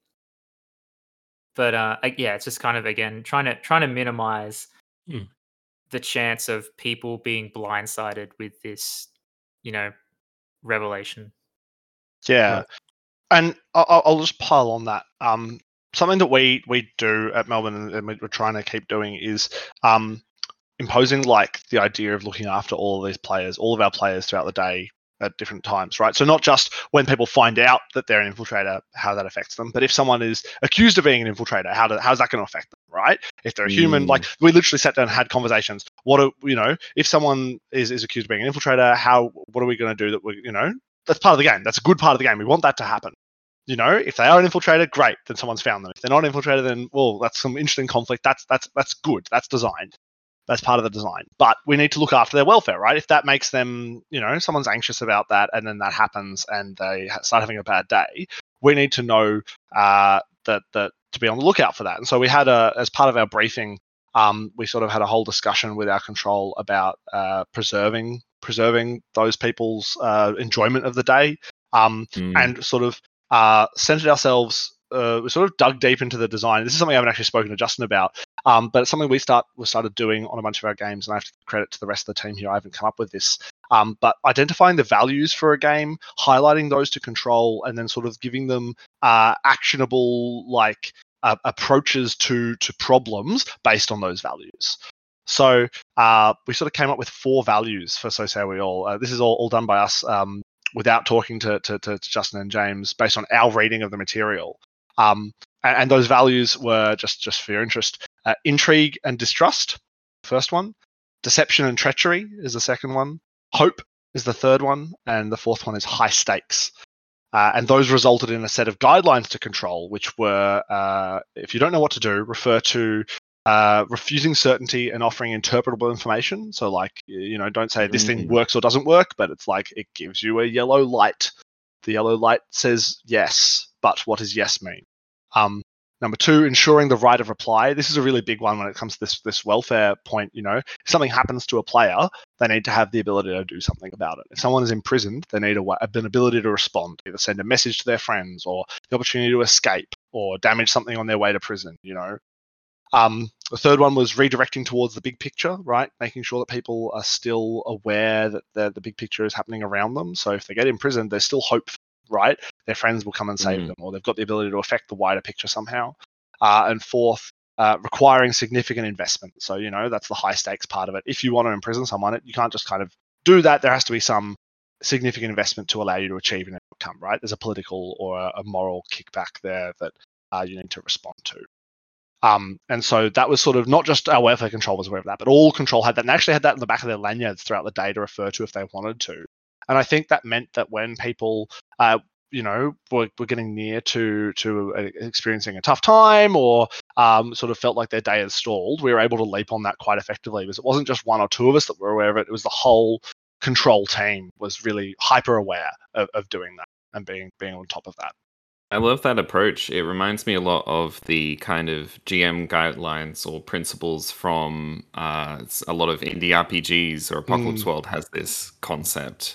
But yeah, it's just kind of, again, trying to minimize the chance of people being blindsided with this, revelation. Yeah. Right. And I'll just pile on that. Something that we do at Melbourne and we're trying to keep doing is imposing like the idea of looking after all of these players, all of our players throughout the day at different times, right? So not just when people find out that they're an infiltrator, how that affects them, but if someone is accused of being an infiltrator, how's that going to affect them, right? If they're a human, like we literally sat down and had conversations. If someone is accused of being an infiltrator, what are we going to do that that's part of the game. That's a good part of the game. We want that to happen. If they are an infiltrator, great, then someone's found them. If they're not an infiltrator, then, well, that's some interesting conflict. That's good. That's designed. That's part of the design. But we need to look after their welfare, right? If that makes them, someone's anxious about that and then that happens and they start having a bad day, we need to know that to be on the lookout for that. And so we had as part of our briefing, we sort of had a whole discussion with our control about preserving those people's enjoyment of the day, and sort of centered ourselves. We sort of dug deep into the design. This is something I haven't actually spoken to Justin about, but it's something we started doing on a bunch of our games, and I have to give credit to the rest of the team here. I haven't come up with this, but identifying the values for a game, highlighting those to control, and then sort of giving them actionable approaches to problems based on those values. So we sort of came up with 4 values for So Say We All. This is all done by us without talking to Justin and James, based on our reading of the material. And those values were, just for your interest, intrigue and distrust, first one. Deception and treachery is the second one. Hope is the third one. And the fourth one is high stakes. And those resulted in a set of guidelines to control, which were, if you don't know what to do, refer to refusing certainty and offering interpretable information. So don't say this thing works or doesn't work, but it's like it gives you a yellow light. The yellow light says yes, but what does yes mean? Number 2, ensuring the right of reply. This is a really big one when it comes to this welfare point. If something happens to a player, they need to have the ability to do something about it. If someone is imprisoned, they need an ability to respond, either send a message to their friends or the opportunity to escape or damage something on their way to prison. The third one was redirecting towards the big picture, right? Making sure that people are still aware that the big picture is happening around them. So if they get imprisoned, there's still hope, right? Their friends will come and save them, or they've got the ability to affect the wider picture somehow. And fourth, requiring significant investment. So, that's the high stakes part of it. If you want to imprison someone, you can't just kind of do that. There has to be some significant investment to allow you to achieve an outcome, right? There's a political or a moral kickback there that you need to respond to. And so that was sort of not just our welfare control was aware of that, but all control had that, and actually had that in the back of their lanyards throughout the day to refer to if they wanted to. And I think that meant that when people, were getting near to experiencing a tough time or sort of felt like their day had stalled, we were able to leap on that quite effectively, because it wasn't just 1 or 2 of us that were aware of it. It was the whole control team was really hyper aware of doing that and being on top of that. I love that approach. It reminds me a lot of the kind of GM guidelines or principles from a lot of indie RPGs, or Apocalypse World has this concept.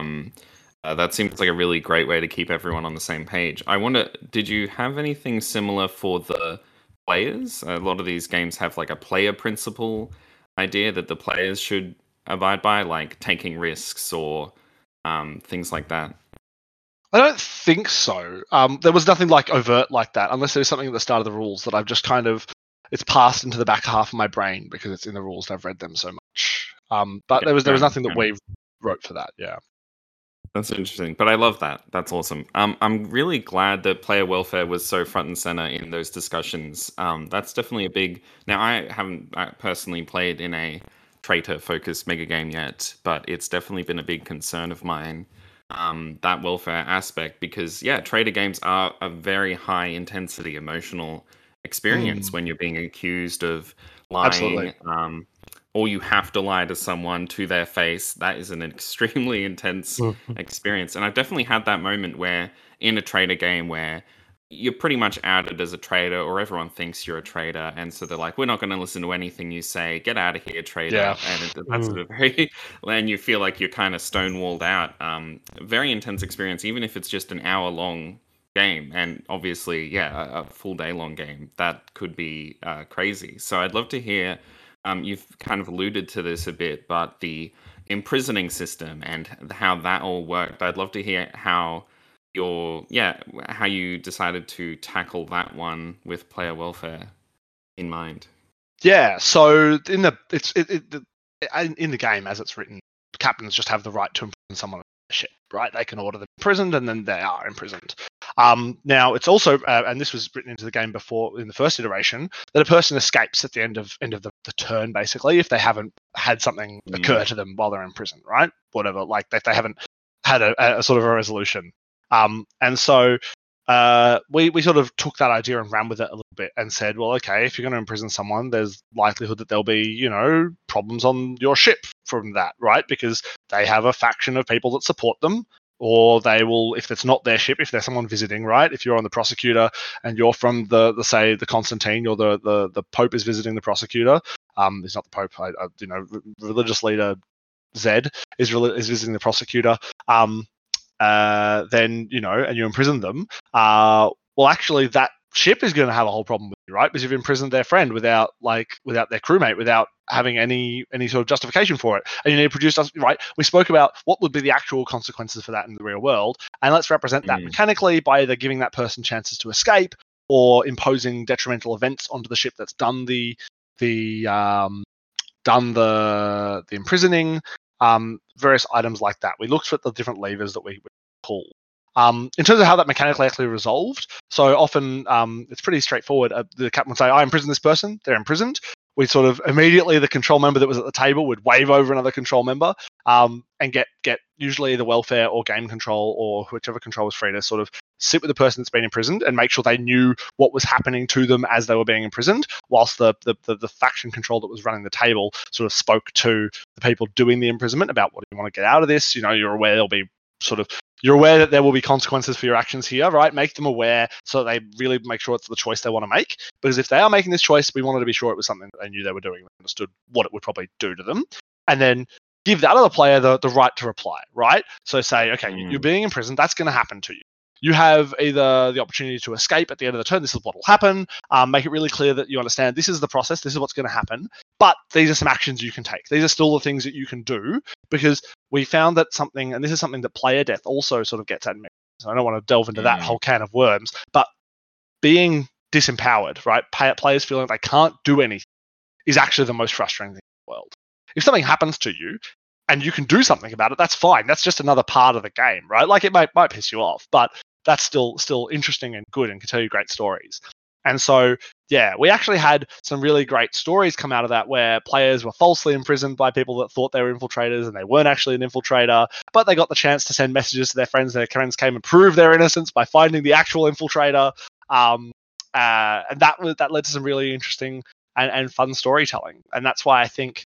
That seems like a really great way to keep everyone on the same page. I wonder, did you have anything similar for the players? A lot of these games have like a player principle idea that the players should abide by, like taking risks or things like that. I don't think so. There was nothing like overt like that, unless there was something at the start of the rules that I've just kind of, it's passed into the back half of my brain because it's in the rules and I've read them so much. But there was nothing that we wrote for that. Yeah. That's interesting, but I love that. That's awesome. I'm really glad that player welfare was so front and center in those discussions. That's definitely a big. Now, I haven't personally played in a traitor-focused mega game yet, but it's definitely been a big concern of mine. That welfare aspect, because traitor games are a very high intensity emotional experience when you're being accused of lying. Absolutely. or you have to lie to someone to their face. That is an extremely intense experience. And I've definitely had that moment where in a trader game where you're pretty much outed as a traitor, or everyone thinks you're a traitor, and so they're like, "We're not going to listen to anything you say. Get out of here, traitor!" Yeah. And that's a very, and you feel like you're kind of stonewalled out. Very intense experience, even if it's just an hour-long game, and obviously, yeah, a full day-long game. That could be crazy. So I'd love to hear. You've kind of alluded to this a bit, but the imprisoning system and how that all worked. I'd love to hear how how you decided to tackle that one with player welfare in mind. Yeah, so in the in the game as it's written, captains just have the right to imprison someone on the ship, right? They can order them imprisoned, and then they are imprisoned. Now it's also, and this was written into the game before in the first iteration, that a person escapes at the end of the turn, basically, if they haven't had something occur to them while they're in prison, right? Whatever, like if they haven't had a sort of a resolution. And so we sort of took that idea and ran with it a little bit and said, well, okay, if you're going to imprison someone, there's likelihood that there'll be, problems on your ship from that, right? Because they have a faction of people that support them, or they will, if it's not their ship, if there's someone visiting, right? If you're on the Prosecutor and you're from the say the Constantine, or the Pope is visiting the Prosecutor, it's not the Pope, religious leader Zed is visiting the Prosecutor. Then and you imprison them, well, actually, that ship is going to have a whole problem with you, right? Because you've imprisoned their friend without their crewmate, without having any sort of justification for it, and you need to produce us, right? We spoke about what would be the actual consequences for that in the real world, and let's represent that mechanically by either giving that person chances to escape or imposing detrimental events onto the ship that's done the imprisoning. Various items like that. We looked at the different levers that we pull. In terms of how that mechanically actually resolved, so often it's pretty straightforward. The captain would say, I imprison this person, they're imprisoned. We sort of immediately, the control member that was at the table would wave over another control member and get usually the welfare or game control or whichever control was free to sort of sit with the person that's been imprisoned and make sure they knew what was happening to them as they were being imprisoned, whilst the faction control that was running the table sort of spoke to the people doing the imprisonment about what do you want to get out of this. You're aware you're aware that there will be consequences for your actions here, right? Make them aware so that they really make sure it's the choice they want to make. Because if they are making this choice, we wanted to be sure it was something that they knew they were doing and understood what it would probably do to them. And then give that other player the right to reply, right? So say, okay, you're being imprisoned, that's going to happen to you. You have either the opportunity to escape at the end of the turn, this is what will happen, make it really clear that you understand this is the process, this is what's going to happen, but these are some actions you can take. These are still the things that you can do, because we found that something, and this is something that player death also sort of gets at me, so I don't want to delve into that whole can of worms, but being disempowered, right, players feeling like they can't do anything is actually the most frustrating thing in the world. If something happens to you, and you can do something about it, that's fine. That's just another part of the game, right? Like it might piss you off, but that's still interesting and good and can tell you great stories. And so, yeah, we actually had some really great stories come out of that where players were falsely imprisoned by people that thought they were infiltrators and they weren't actually an infiltrator, but they got the chance to send messages to their friends. Their friends came and proved their innocence by finding the actual infiltrator. And that led to some really interesting and fun storytelling. And that's why I think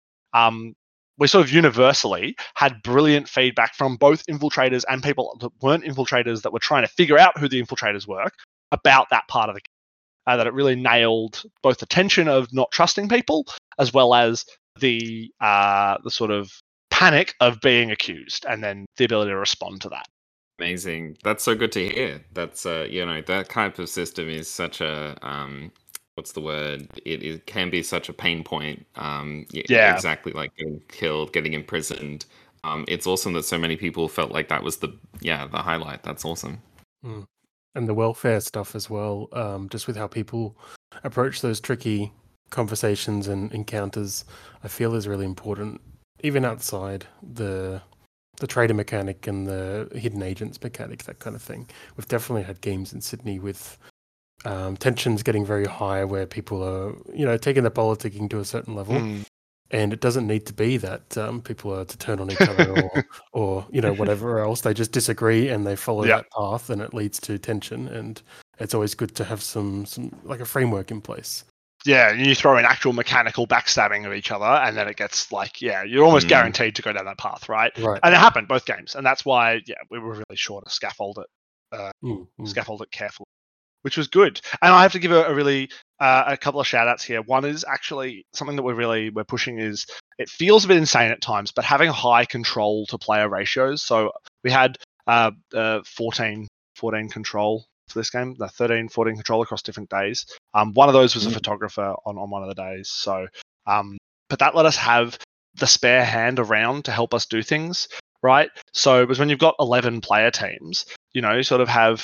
we sort of universally had brilliant feedback from both infiltrators and people that weren't infiltrators that were trying to figure out who the infiltrators were about that part of the game. That it really nailed both the tension of not trusting people as well as the sort of panic of being accused and then the ability to respond to that. Amazing. That's so good to hear. That's that type of system is such a what's the word? It can be such a pain point. Yeah, exactly. Like getting killed, getting imprisoned. It's awesome that so many people felt like that was the highlight. That's awesome. And the welfare stuff as well. Just with how people approach those tricky conversations and encounters, I feel is really important. Even outside the trader mechanic and the hidden agents mechanic, that kind of thing. We've definitely had games in Sydney with tensions getting very high where people are, taking the politicking to a certain level. And it doesn't need to be that people are to turn on each other or whatever else. They just disagree and they follow that path and it leads to tension. And it's always good to have some like a framework in place. Yeah, you throw in actual mechanical backstabbing of each other, and then it gets like, you're almost guaranteed to go down that path, right? Right. And it happened both games, and that's why, we were really sure to scaffold Mm. it carefully, which was good. And I have to give a really a couple of shout outs here. One is actually something that we're pushing is it feels a bit insane at times, but having high control to player ratios. So we had 14 control for this game, the 13, 14 control across different days. One of those was a photographer on one of the days. So, but that let us have the spare hand around to help us do things, right? So it was when you've got 11 player teams, you sort of have,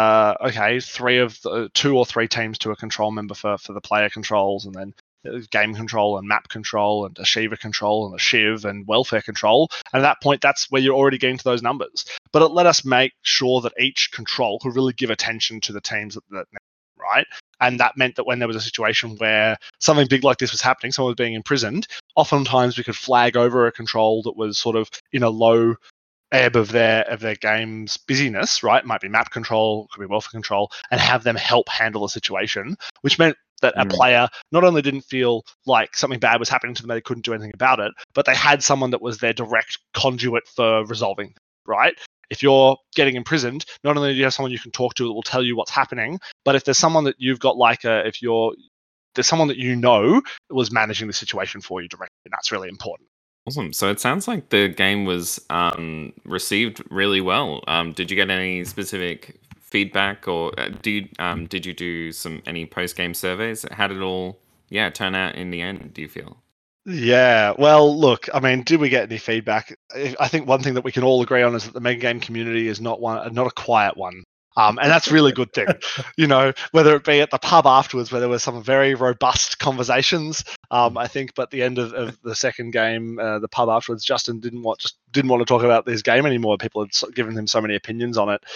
2 or 3 teams to a control member for the player controls, and then game control and map control and a Shiva control and a Shiv and welfare control. And at that point, that's where you're already getting to those numbers. But it let us make sure that each control could really give attention to the teams that right? And that meant that when there was a situation where something big like this was happening, someone was being imprisoned, oftentimes we could flag over a control that was sort of in a low ebb of their game's busyness, right? It might be map control, could be welfare control, and have them help handle the situation, which meant that a player not only didn't feel like something bad was happening to them, they couldn't do anything about it, but they had someone that was their direct conduit for resolving, right? If you're getting imprisoned, not only do you have someone you can talk to that will tell you what's happening, but if there's someone that you've got there's someone that was managing the situation for you directly, and that's really important. Awesome. So it sounds like the game was received really well. Did you get any specific feedback, or did you do any post-game surveys? How did it all turn out in the end, do you feel? Yeah, well, look, I mean, did we get any feedback? I think one thing that we can all agree on is that the mega game community is not a quiet one. And that's a really good thing, whether it be at the pub afterwards where there were some very robust conversations. I think, but at the end of the second game, the pub afterwards, Justin didn't want to talk about this game anymore. People had given him so many opinions on it.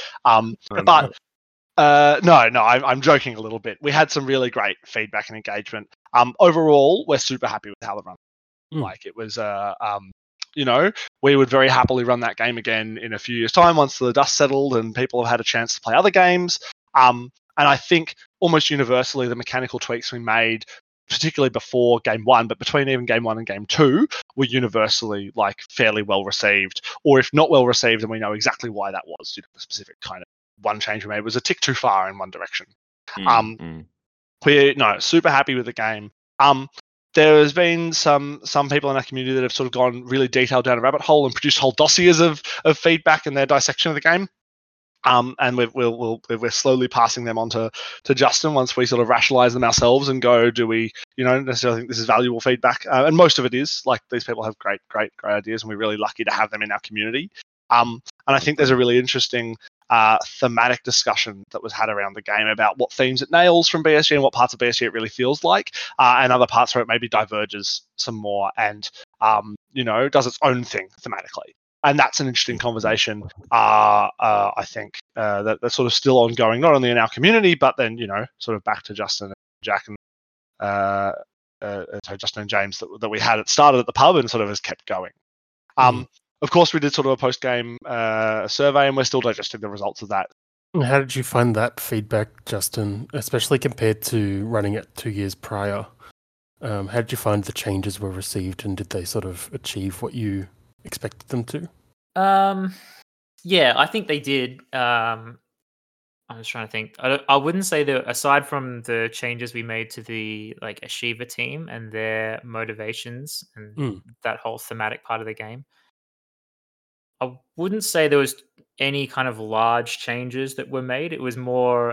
No, I'm joking a little bit. We had some really great feedback and engagement. Overall, we're super happy with how the run. Like it was, we would very happily run that game again in a few years' time once the dust settled and people have had a chance to play other games. And I think almost universally the mechanical tweaks we made, particularly before game 1, but between even game 1 and game 2, were universally fairly well received. Or if not well received, then we know exactly why that was. Due to the specific kind of one change we made was a tick too far in one direction. We're super happy with the game. There has been some people in our community that have sort of gone really detailed down a rabbit hole and produced whole dossiers of feedback and their dissection of the game. And we're slowly passing them on to Justin once we sort of rationalize them ourselves and go, do we necessarily think this is valuable feedback? And most of it is. These people have great ideas, and we're really lucky to have them in our community. And I think there's a really interesting thematic discussion that was had around the game about what themes it nails from BSG and what parts of BSG it really feels like, and other parts where it maybe diverges some more and does its own thing thematically. And that's an interesting conversation. I think that's sort of still ongoing, not only in our community, but then sort of back to Justin and Jack and Justin and James that we had. It started at the pub and sort of has kept going. Of course, we did sort of a post-game survey, and we're still digesting the results of that. How did you find that feedback, Justin, especially compared to running it 2 years prior? How did you find the changes were received, and did they sort of achieve what you expected them to? Yeah, I think they did. I was trying to think. I wouldn't say that aside from the changes we made to the Ashiva team and their motivations and that whole thematic part of the game, I wouldn't say there was any kind of large changes that were made. It was more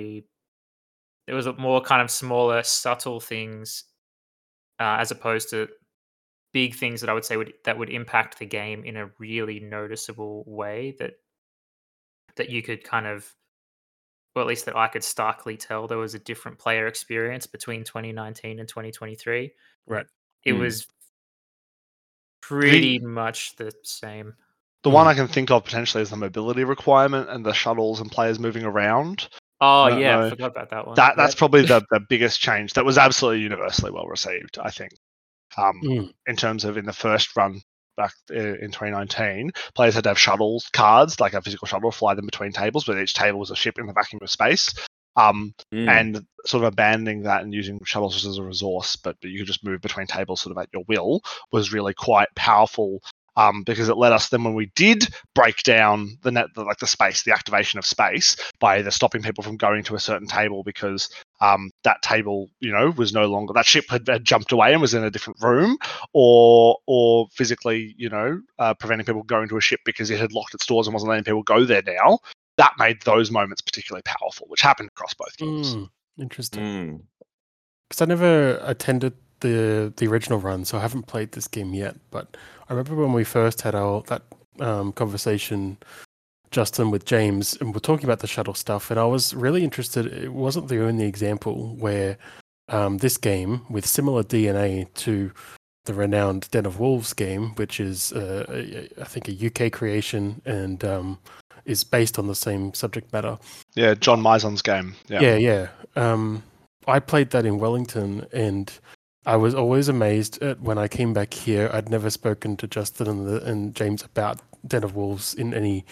kind of smaller, subtle things, as opposed to big things that I would say would impact the game in a really noticeable way that you could kind of, or at least that I could starkly tell there was a different player experience between 2019 and 2023. Right. It was pretty much the same. The one I can think of potentially is the mobility requirement and the shuttles and players moving around. Oh, I forgot about that one. That's probably the biggest change. That was absolutely universally well received, I think. In terms of in the first run back in 2019, players had to have shuttles, cards, like a physical shuttle, fly them between tables, but each table was a ship in the vacuum of space. and sort of abandoning that and using shuttles just as a resource, but you could just move between tables sort of at your will, was really quite powerful. Because it let us then, when we did break down the space, the activation of space, by either stopping people from going to a certain table because that table, was no longer, that ship had jumped away and was in a different room, or physically, preventing people going to a ship because it had locked its doors and wasn't letting people go there now. That made those moments particularly powerful, which happened across both games. Interesting. Because I never attended the original run, so I haven't played this game yet. But I remember when we first had that conversation, Justin, with James, and we're talking about the shuttle stuff, and I was really interested. It wasn't the only example where this game, with similar DNA to the renowned Den of Wolves game, which is I think a UK creation and is based on the same subject matter. Yeah, John Mizon's game. Yeah. I played that in Wellington, and I was always amazed at when I came back here. I'd never spoken to Justin and James about Den of Wolves in any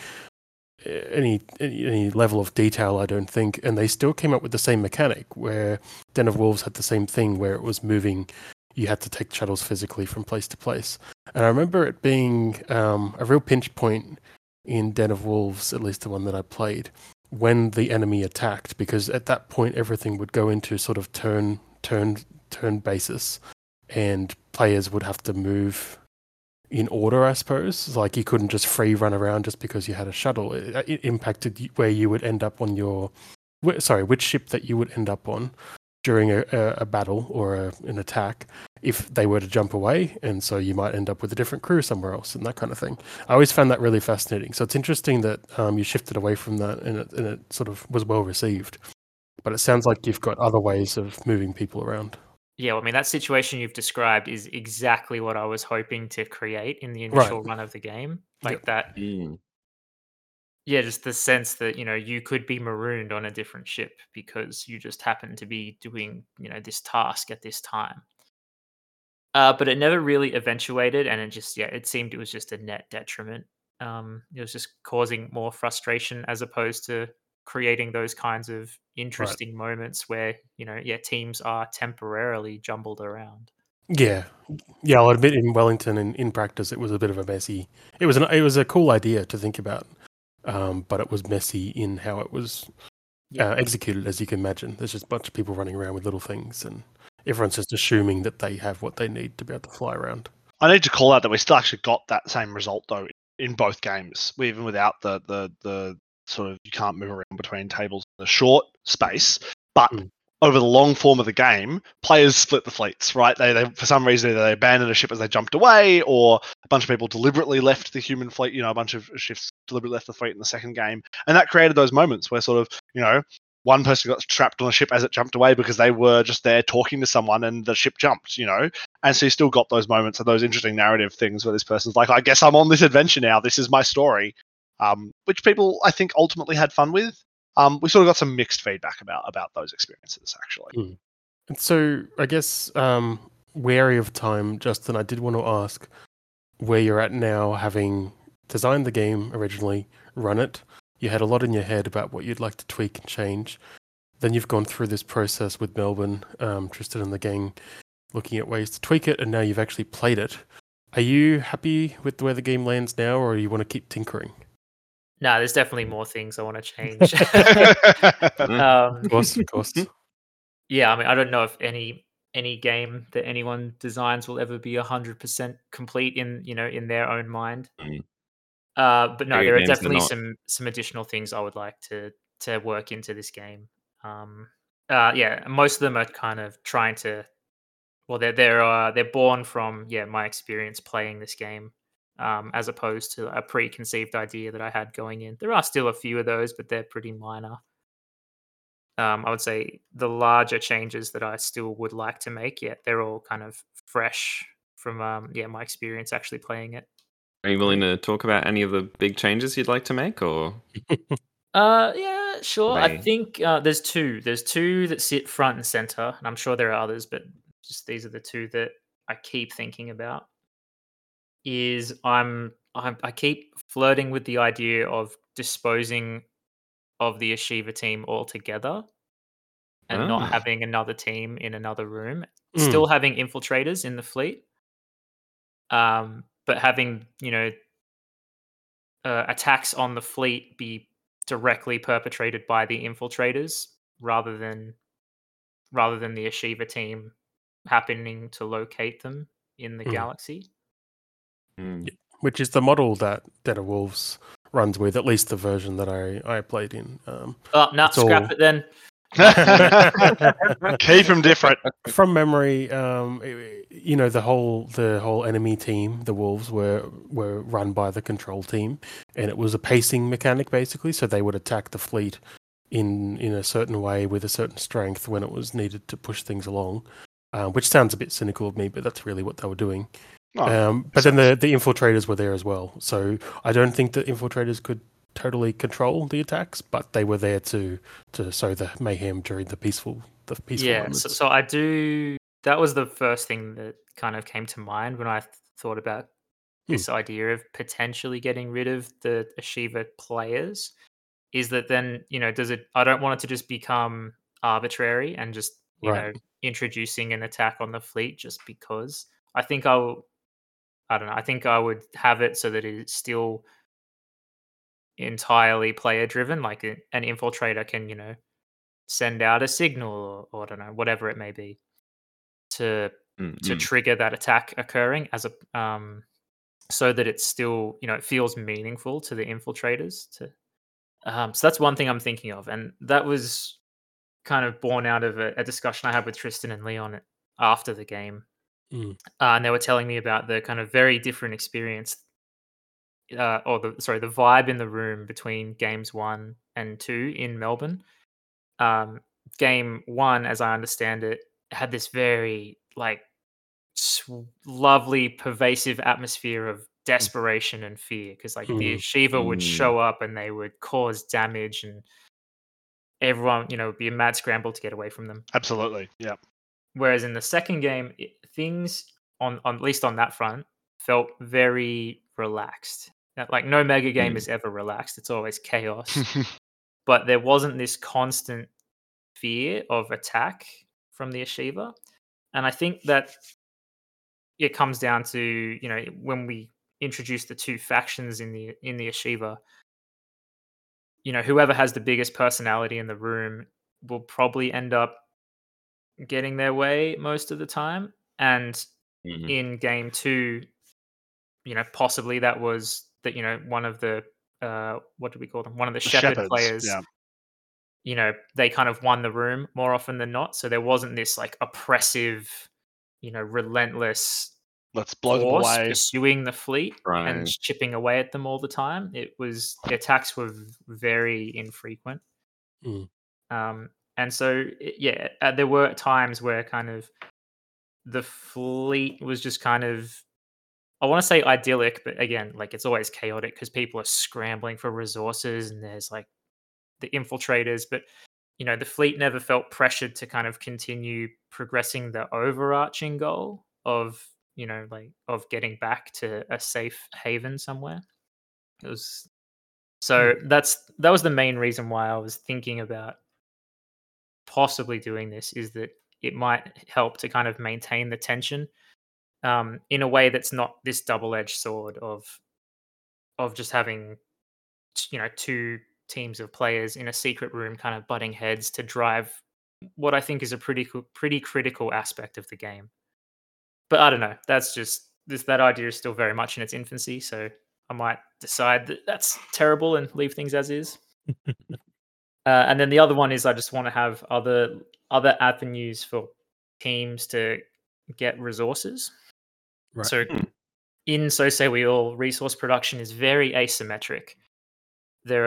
level of detail, I don't think, and they still came up with the same mechanic where Den of Wolves had the same thing where it was moving. You had to take shuttles physically from place to place, and I remember it being a real pinch point in Den of Wolves, at least the one that I played, when the enemy attacked, because at that point everything would go into sort of turn basis, and players would have to move in order, I suppose. Like, you couldn't just free run around just because you had a shuttle. It impacted where you would end up on which ship that you would end up on during a battle or an attack if they were to jump away, and so you might end up with a different crew somewhere else and that kind of thing. I always found that really fascinating. So it's interesting that you shifted away from that and it sort of was well received. But it sounds like you've got other ways of moving people around. Yeah, well, I mean, that situation you've described is exactly what I was hoping to create in the initial run of the game. Like that. Yeah, just the sense that, you could be marooned on a different ship because you just happen to be doing, this task at this time. But it never really eventuated, and it seemed it was just a net detriment. It was just causing more frustration as opposed to creating those kinds of interesting moments where, teams are temporarily jumbled around. Yeah, I'll admit in Wellington in practice it was a bit of a messy. It was a cool idea to think about, but it was messy in how it was executed, as you can imagine. There's just a bunch of people running around with little things, and everyone's just assuming that they have what they need to be able to fly around. I need to call out that we still actually got that same result though in both games, even without the sort of, you can't move around between tables in the short space, but over the long form of the game, players split the fleets, right? They for some reason either they abandoned a ship as they jumped away, or a bunch of people deliberately left the human fleet. A bunch of ships deliberately left the fleet in the second game, and that created those moments where sort of, one person got trapped on a ship as it jumped away because they were just there talking to someone and the ship jumped, and so you still got those moments and those interesting narrative things where this person's like, I guess I'm on this adventure now. This is my story, which people, I think, ultimately had fun with. We sort of got some mixed feedback about those experiences, actually. And so I guess, wary of time, Justin, I did want to ask where you're at now, having designed the game originally, run it. You had a lot in your head about what you'd like to tweak and change. Then you've gone through this process with Melbourne, Tristan and the gang, looking at ways to tweak it, and now you've actually played it. Are you happy with the way the game lands now, or you want to keep tinkering? No, there's definitely more things I want to change. Of course. Yeah, I mean, I don't know if any game that anyone designs will ever be 100% complete in their own mind. But no, there are definitely some additional things I would like to work into this game. Most of them are kind of trying to. Well, they're born from my experience playing this game, as opposed to a preconceived idea that I had going in. There are still a few of those, but they're pretty minor. I would say the larger changes that I still would like to make, they're all kind of fresh from my experience actually playing it. Are you willing to talk about any of the big changes you'd like to make, or? Yeah, sure. I think there's two. There's two that sit front and center, and I'm sure there are others, but just these are the two that I keep thinking about. I keep flirting with the idea of disposing of the Yeshiva team altogether. and Ah. not having another team in another room. Mm. Still having infiltrators in the fleet, but having attacks on the fleet be directly perpetrated by the infiltrators rather than the Ashiva team happening to locate them in the Mm. galaxy. Mm. Which is the model that Dead of Wolves runs with, at least the version that I played in. No, It's scrap all- it then. Keep them different. From memory, the whole enemy team, the wolves were run by the control team, and it was a pacing mechanic basically. So they would attack the fleet in a certain way with a certain strength when it was needed to push things along, which sounds a bit cynical of me, but that's really what they were doing. Oh, But then the infiltrators were there as well, so I don't think the infiltrators could totally control the attacks, but they were there to sow the mayhem during the peaceful Yeah, moments. so I do. That was the first thing that kind of came to mind when I thought about this idea of potentially getting rid of the Ashiva players. Is that then does it? I don't want it to just become arbitrary and just Right. introducing an attack on the fleet just because. I think I will. I don't know. I think I would have it so that it is still entirely player driven. Like an infiltrator can send out a signal or I don't know, whatever it may be, to Mm. trigger that attack occurring as a so that it's still it feels meaningful to the infiltrators. So that's one thing I'm thinking of, and that was kind of born out of a discussion I had with Tristan and Leon after the game, Mm. and they were telling me about the kind of very different experience. Or the vibe in the room between games 1 and 2 in Melbourne. Game 1, as I understand it, had this very lovely, pervasive atmosphere of desperation and fear because the Mm. Ashiva would show up and they would cause damage and everyone would be a mad scramble to get away from them. Absolutely. Yeah. Whereas in the second game, things on at least on that front felt very relaxed. Like no mega game is ever relaxed; it's always chaos. But there wasn't this constant fear of attack from the Ashiva, and I think that it comes down to when we introduce the two factions in the Ashiva, whoever has the biggest personality in the room will probably end up getting their way most of the time, and Mhm. in game 2, possibly that was that one of the what do we call them? One of the shepherd Shepherds. players. Yeah. They kind of won the room more often than not. So there wasn't this oppressive, relentless Let's blow them force away. pursuing the fleet and Right. chipping away at them all the time. It was the attacks were very infrequent. Mm. And so there were times where kind of the fleet was just kind of, I want to say idyllic, but again, it's always chaotic because people are scrambling for resources and there's the infiltrators, but the fleet never felt pressured to kind of continue progressing the overarching goal of of getting back to a safe haven somewhere. It was so that was the main reason why I was thinking about possibly doing this, is that it might help to kind of maintain the tension in a way that's not this double-edged sword of just having two teams of players in a secret room kind of butting heads to drive what I think is a pretty critical aspect of the game. But I don't know. That's just that idea is still very much in its infancy, so I might decide that that's terrible and leave things as is. And then the other one is I just want to have other avenues for teams to get resources. Right. So in So Say We All, resource production is very asymmetric. There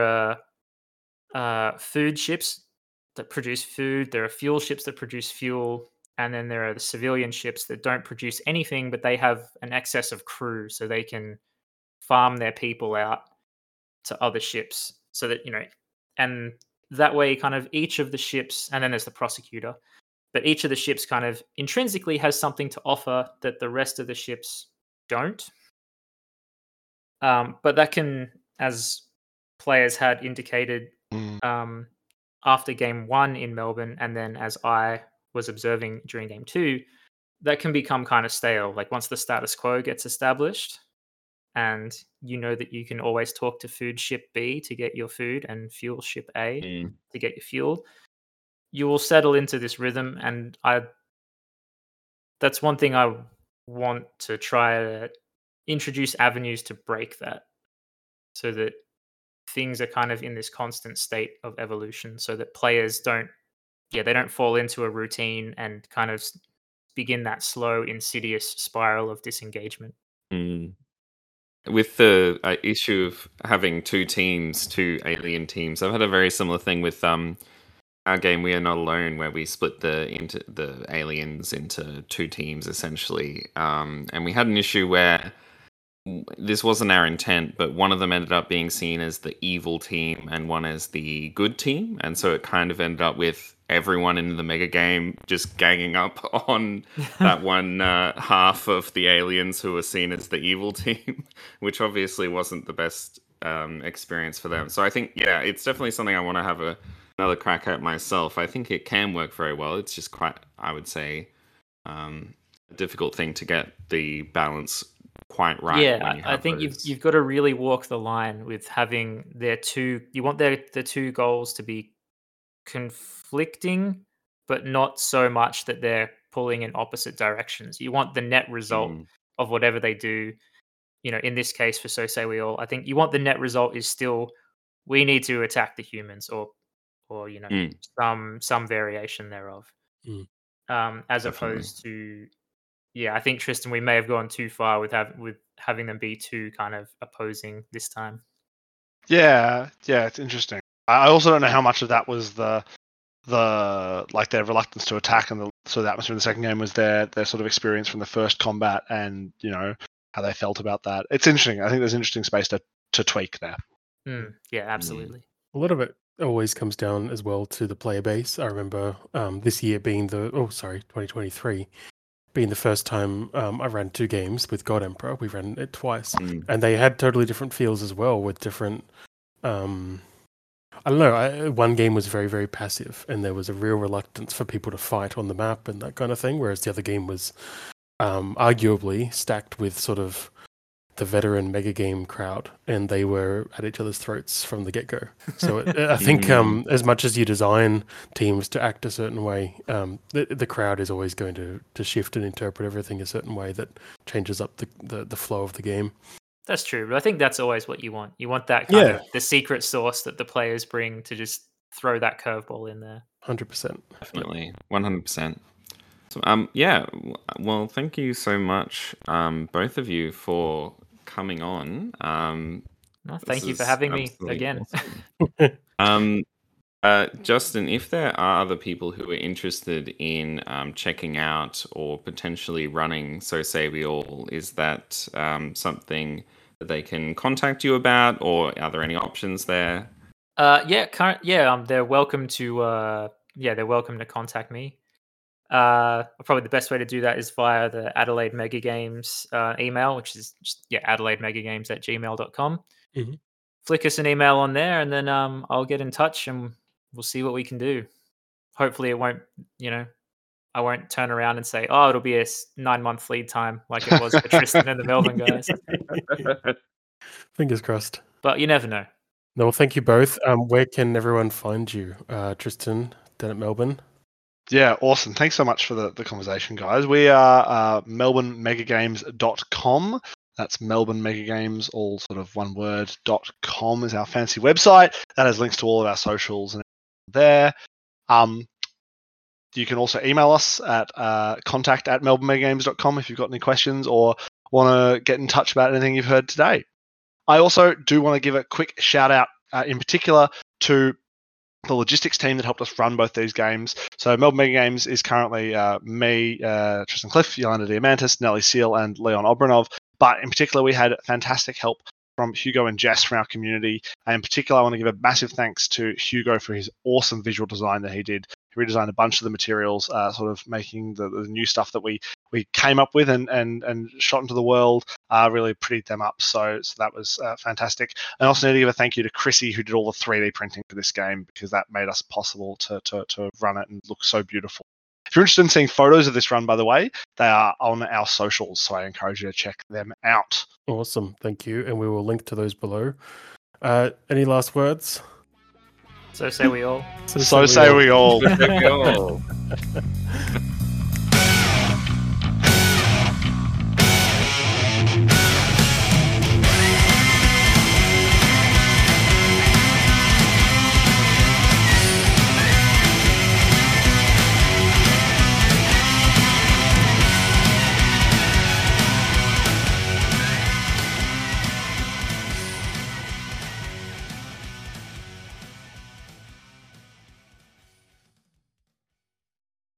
are food ships that produce food, there are fuel ships that produce fuel, and then there are the civilian ships that don't produce anything, but they have an excess of crew, so they can farm their people out to other ships. So that, and that way, kind of each of the ships, and then there's the prosecutor, but each of the ships kind of intrinsically has something to offer that the rest of the ships don't. But that can, as players had indicated, Mm. after game 1 in Melbourne, and then as I was observing during game 2, that can become kind of stale. Like once the status quo gets established, and you know that you can always talk to food ship B to get your food and fuel ship A to get your fuel, you will settle into this rhythm. And that's one thing I want to try to introduce avenues to break that, so that things are kind of in this constant state of evolution, so that players don't fall into a routine and kind of begin that slow, insidious spiral of disengagement. With the issue of having two alien teams, I've had a very similar thing with our game We Are Not Alone, where we split the aliens into two teams essentially, and we had an issue where this wasn't our intent, but one of them ended up being seen as the evil team and one as the good team, and so it kind of ended up with everyone in the mega game just ganging up on that one half of the aliens who were seen as the evil team, which obviously wasn't the best experience for them. So I think, it's definitely something I want to have another crack at myself. I think it can work very well. It's just quite, I would say, a difficult thing to get the balance quite right. Yeah, I think you've got to really walk the line with having you want the two goals to be conflicting, but not so much that they're pulling in opposite directions. You want the net result of whatever they do. In this case, for So Say We All, I think you want the net result is still, we need to attack the humans, or some variation thereof. As Definitely. Opposed to, I think, Tristan, we may have gone too far with having them be too kind of opposing this time. Yeah, it's interesting. I also don't know how much of that was the like their reluctance to attack, and the atmosphere in the second game was their sort of experience from the first combat, and how they felt about that. It's interesting. I think there's interesting space to tweak there. Yeah, absolutely. A lot of it always comes down as well to the player base. I remember this year being 2023 being the first time I ran two games with God Emperor. We ran it twice, and they had totally different feels as well, with different. I don't know. One game was very, very passive, and there was a real reluctance for people to fight on the map and that kind of thing. Whereas the other game was arguably stacked with sort of the veteran mega game crowd, and they were at each other's throats from the get-go. So I think as much as you design teams to act a certain way, the crowd is always going to shift and interpret everything a certain way that changes up the flow of the game. That's true, but I think that's always what you want. You want that kind of the secret sauce that the players bring to just throw that curveball in there. 100%. Definitely. 100%. So, well, thank you so much, both of you, for coming on. Thank you for having me again. Awesome. Justin, if there are other people who are interested in checking out or potentially running So Say We All, is that something that they can contact you about, or are there any options there? They're welcome to contact me. Probably the best way to do that is via the Adelaide Mega Games email, which is just AdelaideMegaGames@gmail.com. Flick us an email on there, and then I'll get in touch and we'll see what we can do. Hopefully it won't, I won't turn around and say, it'll be a 9-month lead time like it was for Tristan and the Melbourne guys. Fingers crossed. But you never know. No, well, thank you both. Where can everyone find you? Tristan, down at Melbourne? Yeah, awesome. Thanks so much for the conversation, guys. We are melbournemegagames.com. That's Melbourne Mega Games, all sort of one word, .com is our fancy website. That has links to all of our socials and there. You can also email us at contact@melbournemegagames.com if you've got any questions or want to get in touch about anything you've heard today. I also do want to give a quick shout out in particular to the logistics team that helped us run both these games. So Melbourne Mega Games is currently me, Tristan Cliff, Yolanda Diamantis, Nelly Seal, and Leon Obranov. But in particular, we had fantastic help from Hugo and Jess from our community. And in particular, I want to give a massive thanks to Hugo for his awesome visual design that he did. He redesigned a bunch of the materials, sort of making the new stuff that we we came up with and shot into the world. Really prettied them up. So that was fantastic. And also need to give a thank you to Chrissy, who did all the 3D printing for this game, because that made us possible to run it and look so beautiful. If you're interested in seeing photos of this run, by the way, they are on our socials, so I encourage you to check them out. Awesome, thank you, and we will link to those below. Any last words? So say we all. So say we all.